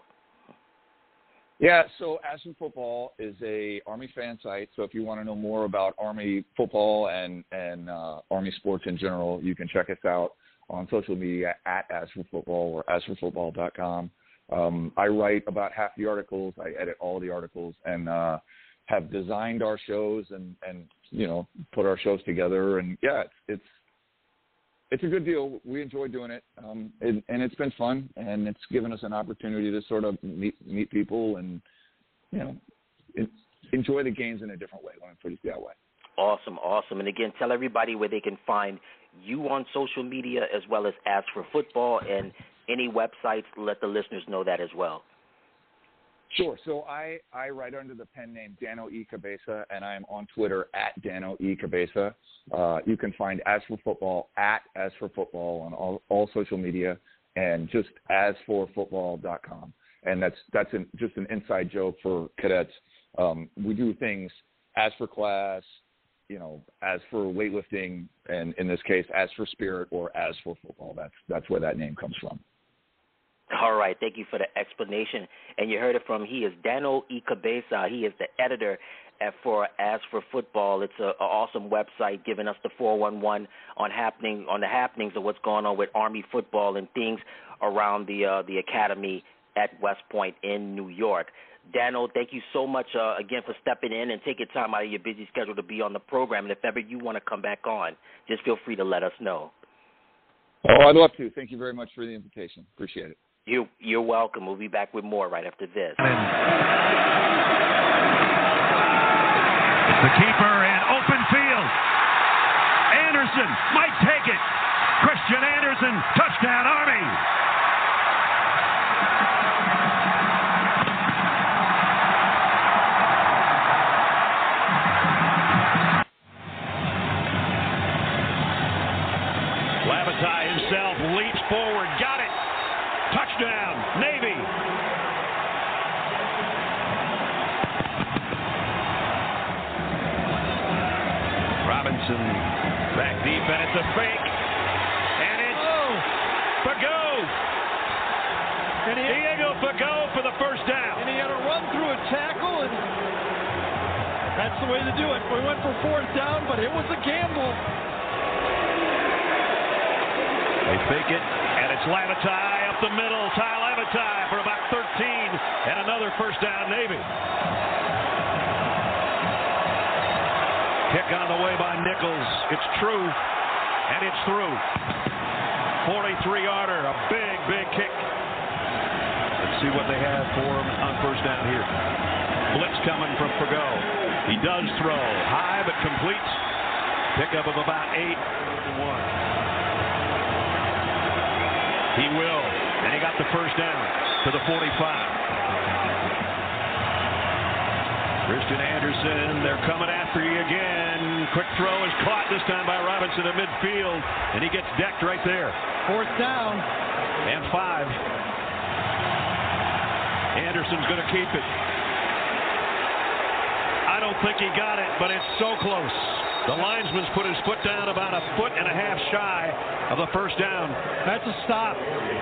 Yeah, so As for Football is a Army fan site. So if you want to know more about Army football and and uh, Army sports in general, you can check us out on social media at As for Football or as for football dot com. Um, I write about half the articles. I edit all the articles and uh, have designed our shows and, and you know put our shows together. And yeah, it's it's it's a good deal. We enjoy doing it, um, and, and it's been fun, and it's given us an opportunity to sort of meet meet people and, you know, it, enjoy the games in a different way. Let me put it that way. Awesome, awesome. And again, tell everybody where they can find you on social media as well as As for Football and any websites. Let the listeners know that as well. Sure. So I, I write under the pen name Dano E. Cabeza, and I am on Twitter at Dano E. Cabeza. Uh, you can find As for Football at As for Football on all, all social media and just as for football dot com. And that's that's an, just an inside joke for cadets. Um, we do things as for class, you know, as for weightlifting, and in this case, as for spirit or as for football. That's that's where that name comes from. All right. Thank you for the explanation. And you heard it from, he is Dano E. Cabeza. He is the editor at for As for Football. It's an awesome website giving us the four one one on happening on the happenings of what's going on with Army football and things around the uh, the academy at West Point in New York. Dano, thank you so much uh, again for stepping in and taking time out of your busy schedule to be on the program. And if ever you want to come back on, just feel free to let us know. Oh, I'd love to. Thank you very much for the invitation. Appreciate it. You, you're welcome. We'll be back with more right after this. The keeper in open field. Anderson might take it. Christian Anderson, touchdown Army. Lavatai himself leaps forward, got it. Touchdown, Navy. Robinson back deep, and it's a fake. And it's oh. Fagot. And he, Diego Fagot for the first down. And he had to run through a tackle, and that's the way to do it. We went for fourth down, but it was a gamble. They fake it, and it's Lavatai up the middle. Ty Lavatai for about thirteen, and another first down, Navy. Kick on the way by Nichols. It's true, and it's through. forty-three yarder, a big, big kick. Let's see what they have for him on first down here. Blitz coming from Fagot. He does throw high but completes. Pickup of about eight. One. He will. And he got the first down to the forty-five. Christian Anderson, they're coming after you again. Quick throw is caught this time by Robinson at midfield, and he gets decked right there. Fourth down. And five. Anderson's going to keep it. I don't think he got it, but it's so close. The linesman's put his foot down about a foot and a half shy of the first down. That's a stop.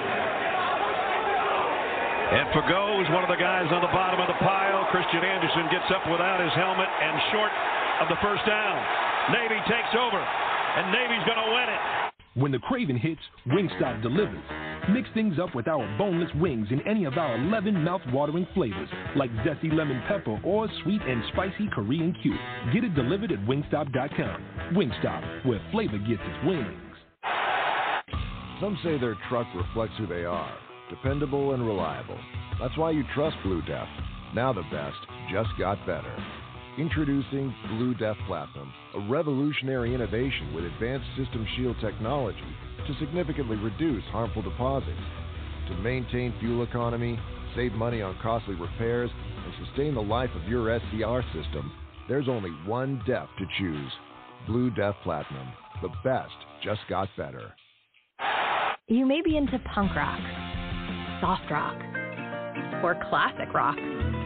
And Fago is one of the guys on the bottom of the pile. Christian Anderson gets up without his helmet and short of the first down. Navy takes over, and Navy's going to win it. When the craving hits, Wingstop delivers. Mix things up with our boneless wings in any of our eleven mouth-watering flavors, like zesty lemon pepper or sweet and spicy Korean Q. Get it delivered at wingstop dot com. Wingstop, where flavor gets its wings. Some say their truck reflects who they are. Dependable and reliable. That's why you trust Blue Def. Now the best just got better. Introducing Blue Def Platinum, a revolutionary innovation with advanced System Shield technology to significantly reduce harmful deposits. To maintain fuel economy, save money on costly repairs, and sustain the life of your S C R system, there's only one Def to choose. Blue Def Platinum. The best just got better. You may be into punk rock, soft rock, or classic rock,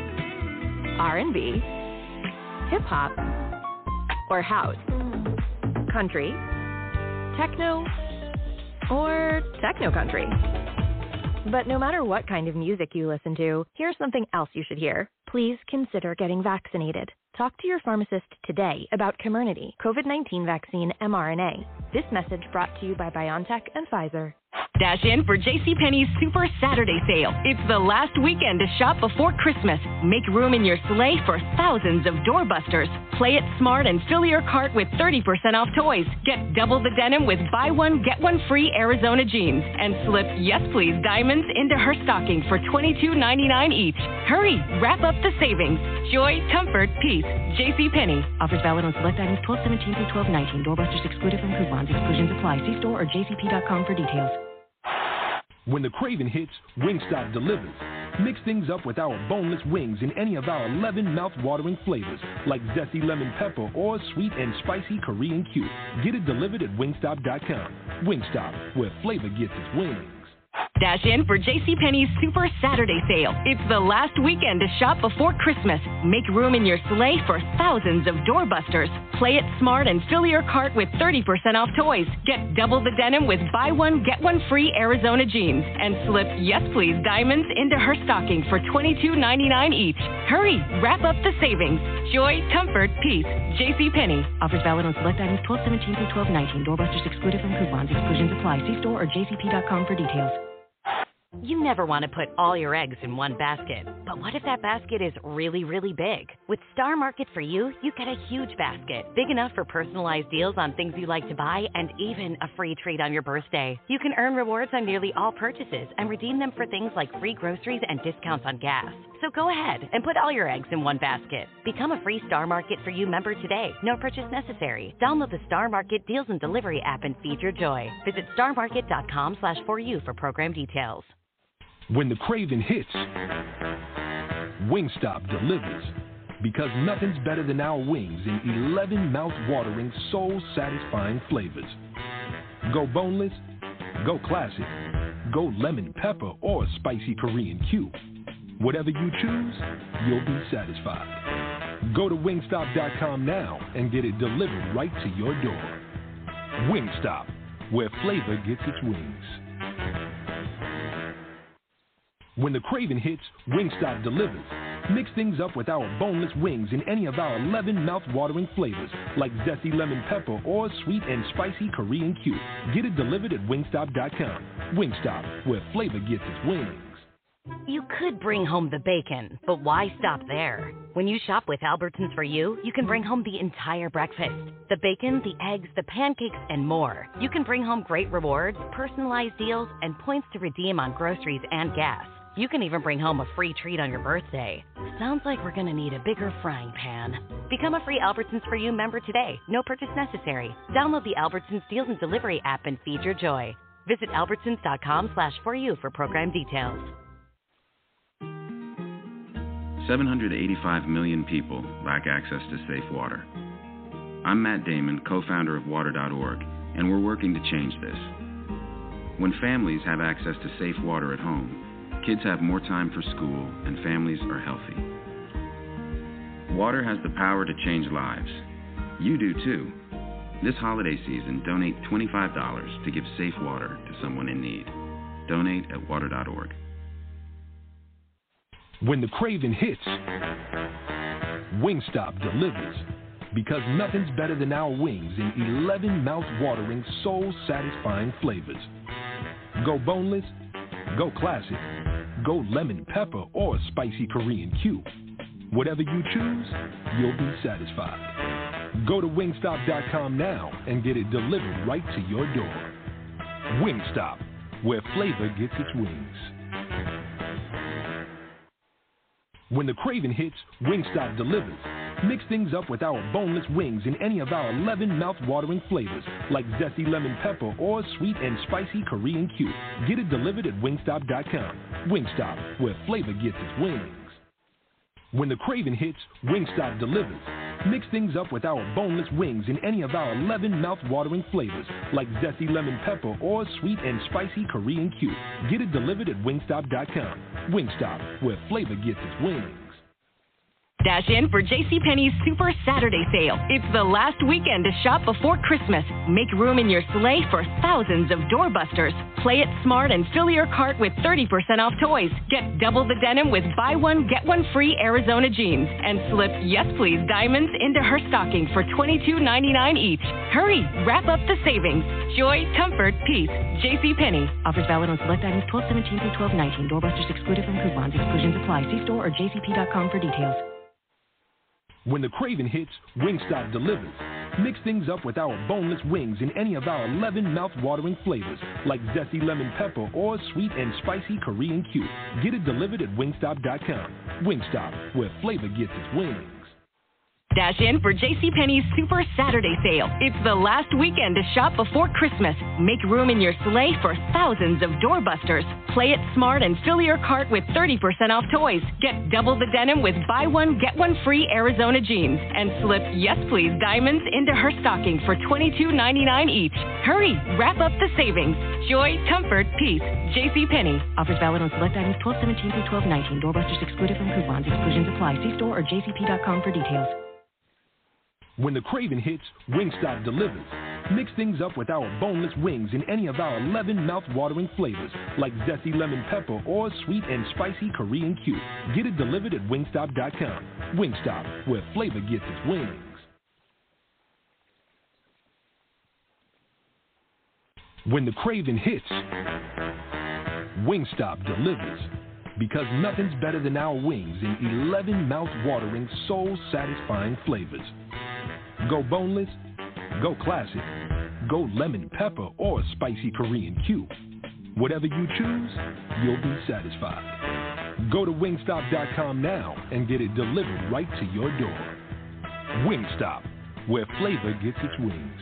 R and B, hip-hop, or house, country, techno, or techno-country. But no matter what kind of music you listen to, here's something else you should hear. Please consider getting vaccinated. Talk to your pharmacist today about Comirnaty, COVID nineteen vaccine mRNA. This message brought to you by BioNTech and Pfizer. Dash in for JCPenney's Super Saturday Sale. It's the last weekend to shop before Christmas. Make room in your sleigh for thousands of doorbusters. Play it smart and fill your cart with thirty percent off toys. Get double the denim with buy one, get one free Arizona jeans. And slip Yes Please diamonds into her stocking for twenty-two ninety-nine each. Hurry, wrap up the savings. Joy, comfort, peace. JCPenney. Offers valid on select items twelve seventeen through twelve nineteen. Doorbusters excluded from coupons. Exclusions apply. See store or j c p dot com for details. When the craving hits, Wingstop delivers. Mix things up with our boneless wings in any of our eleven mouth-watering flavors, like zesty lemon pepper or sweet and spicy Korean Q. Get it delivered at wingstop dot com. Wingstop, where flavor gets its wings. Dash in for JCPenney's Super Saturday Sale. It's the last weekend to shop before Christmas. Make room in your sleigh for thousands of doorbusters. Play it smart and fill your cart with thirty percent off toys. Get double the denim with buy one, get one free Arizona jeans. And slip Yes Please diamonds into her stocking for twenty-two ninety-nine each. Hurry, wrap up the savings. Joy, comfort, peace. JCPenney. Offers valid on select items twelve seventeen through twelve nineteen. Doorbusters excluded from coupons. Exclusions apply. See store or j c p dot com for details. You never want to put all your eggs in one basket. But what if that basket is really, really big? With Star Market for You, you get a huge basket, big enough for personalized deals on things you like to buy and even a free treat on your birthday. You can earn rewards on nearly all purchases and redeem them for things like free groceries and discounts on gas. So go ahead and put all your eggs in one basket. Become a free Star Market for You member today. No purchase necessary. Download the Star Market Deals and Delivery app and feed your joy. Visit star market dot com slash for you for program details. When the craving hits, Wingstop delivers. Because nothing's better than our wings in eleven mouth-watering, soul-satisfying flavors. Go boneless, go classic, go lemon pepper or spicy Korean Q. Whatever you choose, you'll be satisfied. Go to wingstop dot com now and get it delivered right to your door. Wingstop, where flavor gets its wings. When the craving hits, Wingstop delivers. Mix things up with our boneless wings in any of our eleven mouth-watering flavors, like zesty lemon pepper or sweet and spicy Korean Q. Get it delivered at wingstop dot com. Wingstop, where flavor gets its wings. You could bring home the bacon, but why stop there? When you shop with Albertsons for You, you can bring home the entire breakfast. The bacon, the eggs, the pancakes, and more. You can bring home great rewards, personalized deals, and points to redeem on groceries and gas. You can even bring home a free treat on your birthday. Sounds like we're going to need a bigger frying pan. Become a free Albertsons For You member today. No purchase necessary. Download the Albertsons Deals and Delivery app and feed your joy. Visit albertsons.com slash for you for program details. seven hundred eighty-five million people lack access to safe water. I'm Matt Damon, co-founder of water dot org, and we're working to change this. When families have access to safe water at home, kids have more time for school and families are healthy. Water has the power to change lives. You do too. This holiday season, donate twenty-five dollars to give safe water to someone in need. Donate at water dot org. When the craving hits, Wingstop delivers. Because nothing's better than our wings in eleven mouth-watering, soul-satisfying flavors. Go boneless, go classic, go lemon pepper or spicy Korean Q. Whatever you choose, you'll be satisfied. Go to wingstop dot com now and get it delivered right to your door. Wingstop, where flavor gets its wings. When the craving hits, Wingstop delivers. Mix things up with our boneless wings in any of our eleven mouth-watering flavors, like zesty lemon pepper or sweet and spicy Korean Q. Get it delivered at wingstop dot com. Wingstop, where flavor gets its wings. When the craving hits, Wingstop delivers. Mix things up with our boneless wings in any of our eleven mouth-watering flavors, like zesty lemon pepper or sweet and spicy Korean Q. Get it delivered at wingstop dot com. Wingstop, where flavor gets its wings. Dash in for JCPenney's Super Saturday Sale. It's the last weekend to shop before Christmas. Make room in your sleigh for thousands of doorbusters. Play it smart and fill your cart with thirty percent off toys. Get double the denim with buy one, get one free Arizona jeans. And slip Yes Please diamonds into her stocking for twenty-two ninety-nine each. Hurry, wrap up the savings. Joy, comfort, peace. JCPenney. Offers valid on select items twelve seventeen through twelve nineteen. Doorbusters excluded from coupons. Exclusions apply. See store or j c p dot com for details. When the craving hits, Wingstop delivers. Mix things up with our boneless wings in any of our eleven mouth-watering flavors, like zesty lemon pepper or sweet and spicy Korean Q. Get it delivered at wingstop dot com. Wingstop, where flavor gets its wings. Dash in for JCPenney's Super Saturday Sale. It's the last weekend to shop before Christmas. Make room in your sleigh for thousands of doorbusters. Play it smart and fill your cart with thirty percent off toys. Get double the denim with buy one, get one free Arizona jeans. And slip Yes Please diamonds into her stocking for twenty-two ninety-nine each. Hurry, wrap up the savings. Joy, comfort, peace. JCPenney. Offers valid on select items twelve seventeen through twelve nineteen. Doorbusters excluded from coupons. Exclusions apply. See store or j c p dot com for details. When the craving hits, Wingstop delivers. Mix things up with our boneless wings in any of our eleven mouth-watering flavors, like zesty lemon pepper or sweet and spicy Korean Q. Get it delivered at wingstop dot com. Wingstop, where flavor gets its wings. When the craving hits, Wingstop delivers. Because nothing's better than our wings in eleven mouth-watering, soul-satisfying flavors. Go boneless, go classic, go lemon pepper or spicy Korean Q. Whatever you choose, you'll be satisfied. Go to wingstop dot com now and get it delivered right to your door. Wingstop, where flavor gets its wings.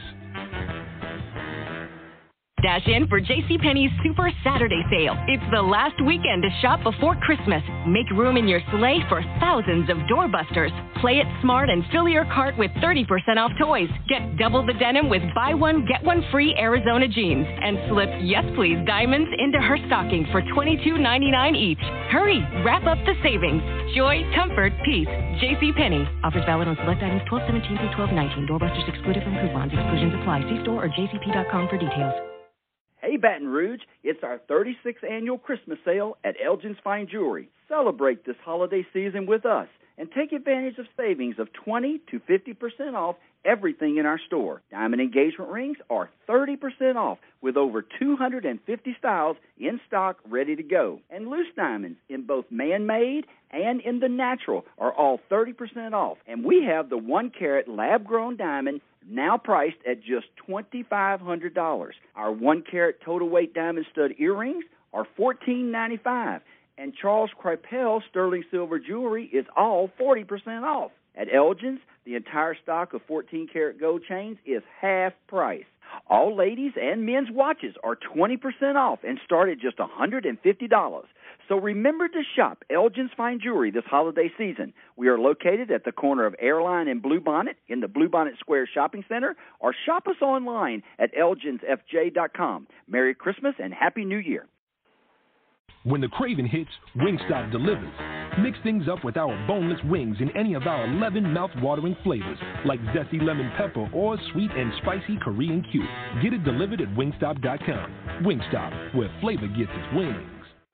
Dash in for JCPenney's Super Saturday Sale. It's the last weekend to shop before Christmas. Make room in your sleigh for thousands of doorbusters. Play it smart and fill your cart with thirty percent off toys. Get double the denim with buy one, get one free Arizona jeans. And slip Yes Please diamonds into her stocking for twenty-two ninety-nine each. Hurry, wrap up the savings. Joy, comfort, peace. JCPenney. Offers valid on select items twelve seventeen through twelve nineteen. Doorbusters excluded from coupons. Exclusions apply. See store or j c p dot com for details. Hey, Baton Rouge, it's our thirty-sixth annual Christmas sale at Elgin's Fine Jewelry. Celebrate this holiday season with us and take advantage of savings of twenty to fifty percent off everything in our store. Diamond engagement rings are thirty percent off with over two hundred fifty styles in stock ready to go. And loose diamonds in both man-made and in the natural are all thirty percent off. And we have the one carat lab-grown diamond now priced at just twenty-five hundred dollars. Our one carat total weight diamond stud earrings are fourteen ninety-five. And Charles Kripel sterling silver jewelry is all forty percent off. At Elgin's, the entire stock of fourteen karat gold chains is half price. All ladies and men's watches are twenty percent off and start at just one hundred fifty dollars. So remember to shop Elgin's Fine Jewelry this holiday season. We are located at the corner of Airline and Bluebonnet in the Bluebonnet Square Shopping Center, or shop us online at elgins f j dot com. Merry Christmas and Happy New Year. When the craving hits, Wingstop delivers. Mix things up with our boneless wings in any of our eleven mouth-watering flavors, like zesty lemon pepper or sweet and spicy Korean Q. Get it delivered at wingstop dot com. Wingstop, where flavor gets its wings.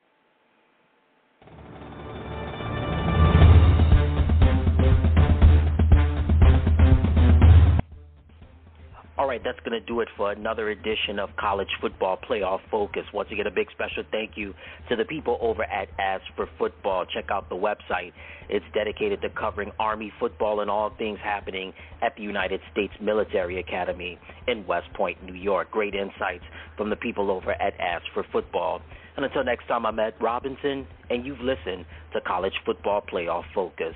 All right, that's going to do it for another edition of College Football Playoff Focus. Once again, a big special thank you to the people over at Ask for Football. Check out the website. It's dedicated to covering Army football and all things happening at the United States Military Academy in West Point, New York. Great insights from the people over at Ask for Football. And until next time, I'm Ed Robinson, and you've listened to College Football Playoff Focus.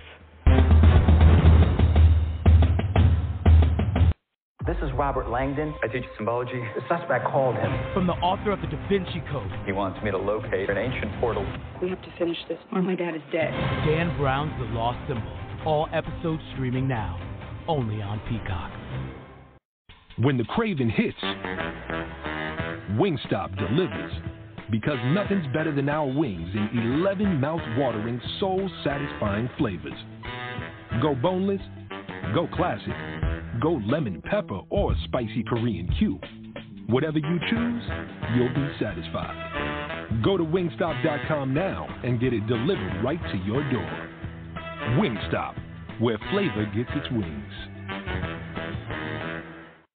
This is Robert Langdon. I teach symbology. The suspect called him. From the author of the Da Vinci Code. He wants me to locate an ancient portal. We have to finish this or my dad is dead. Dan Brown's The Lost Symbol. All episodes streaming now. Only on Peacock. When the craving hits, Wingstop delivers. Because nothing's better than our wings in eleven mouth-watering, soul-satisfying flavors. Go boneless, go classic, go lemon pepper or spicy Korean Q. Whatever you choose, you'll be satisfied. Go to wingstop dot com now and get it delivered right to your door. Wingstop, where flavor gets its wings.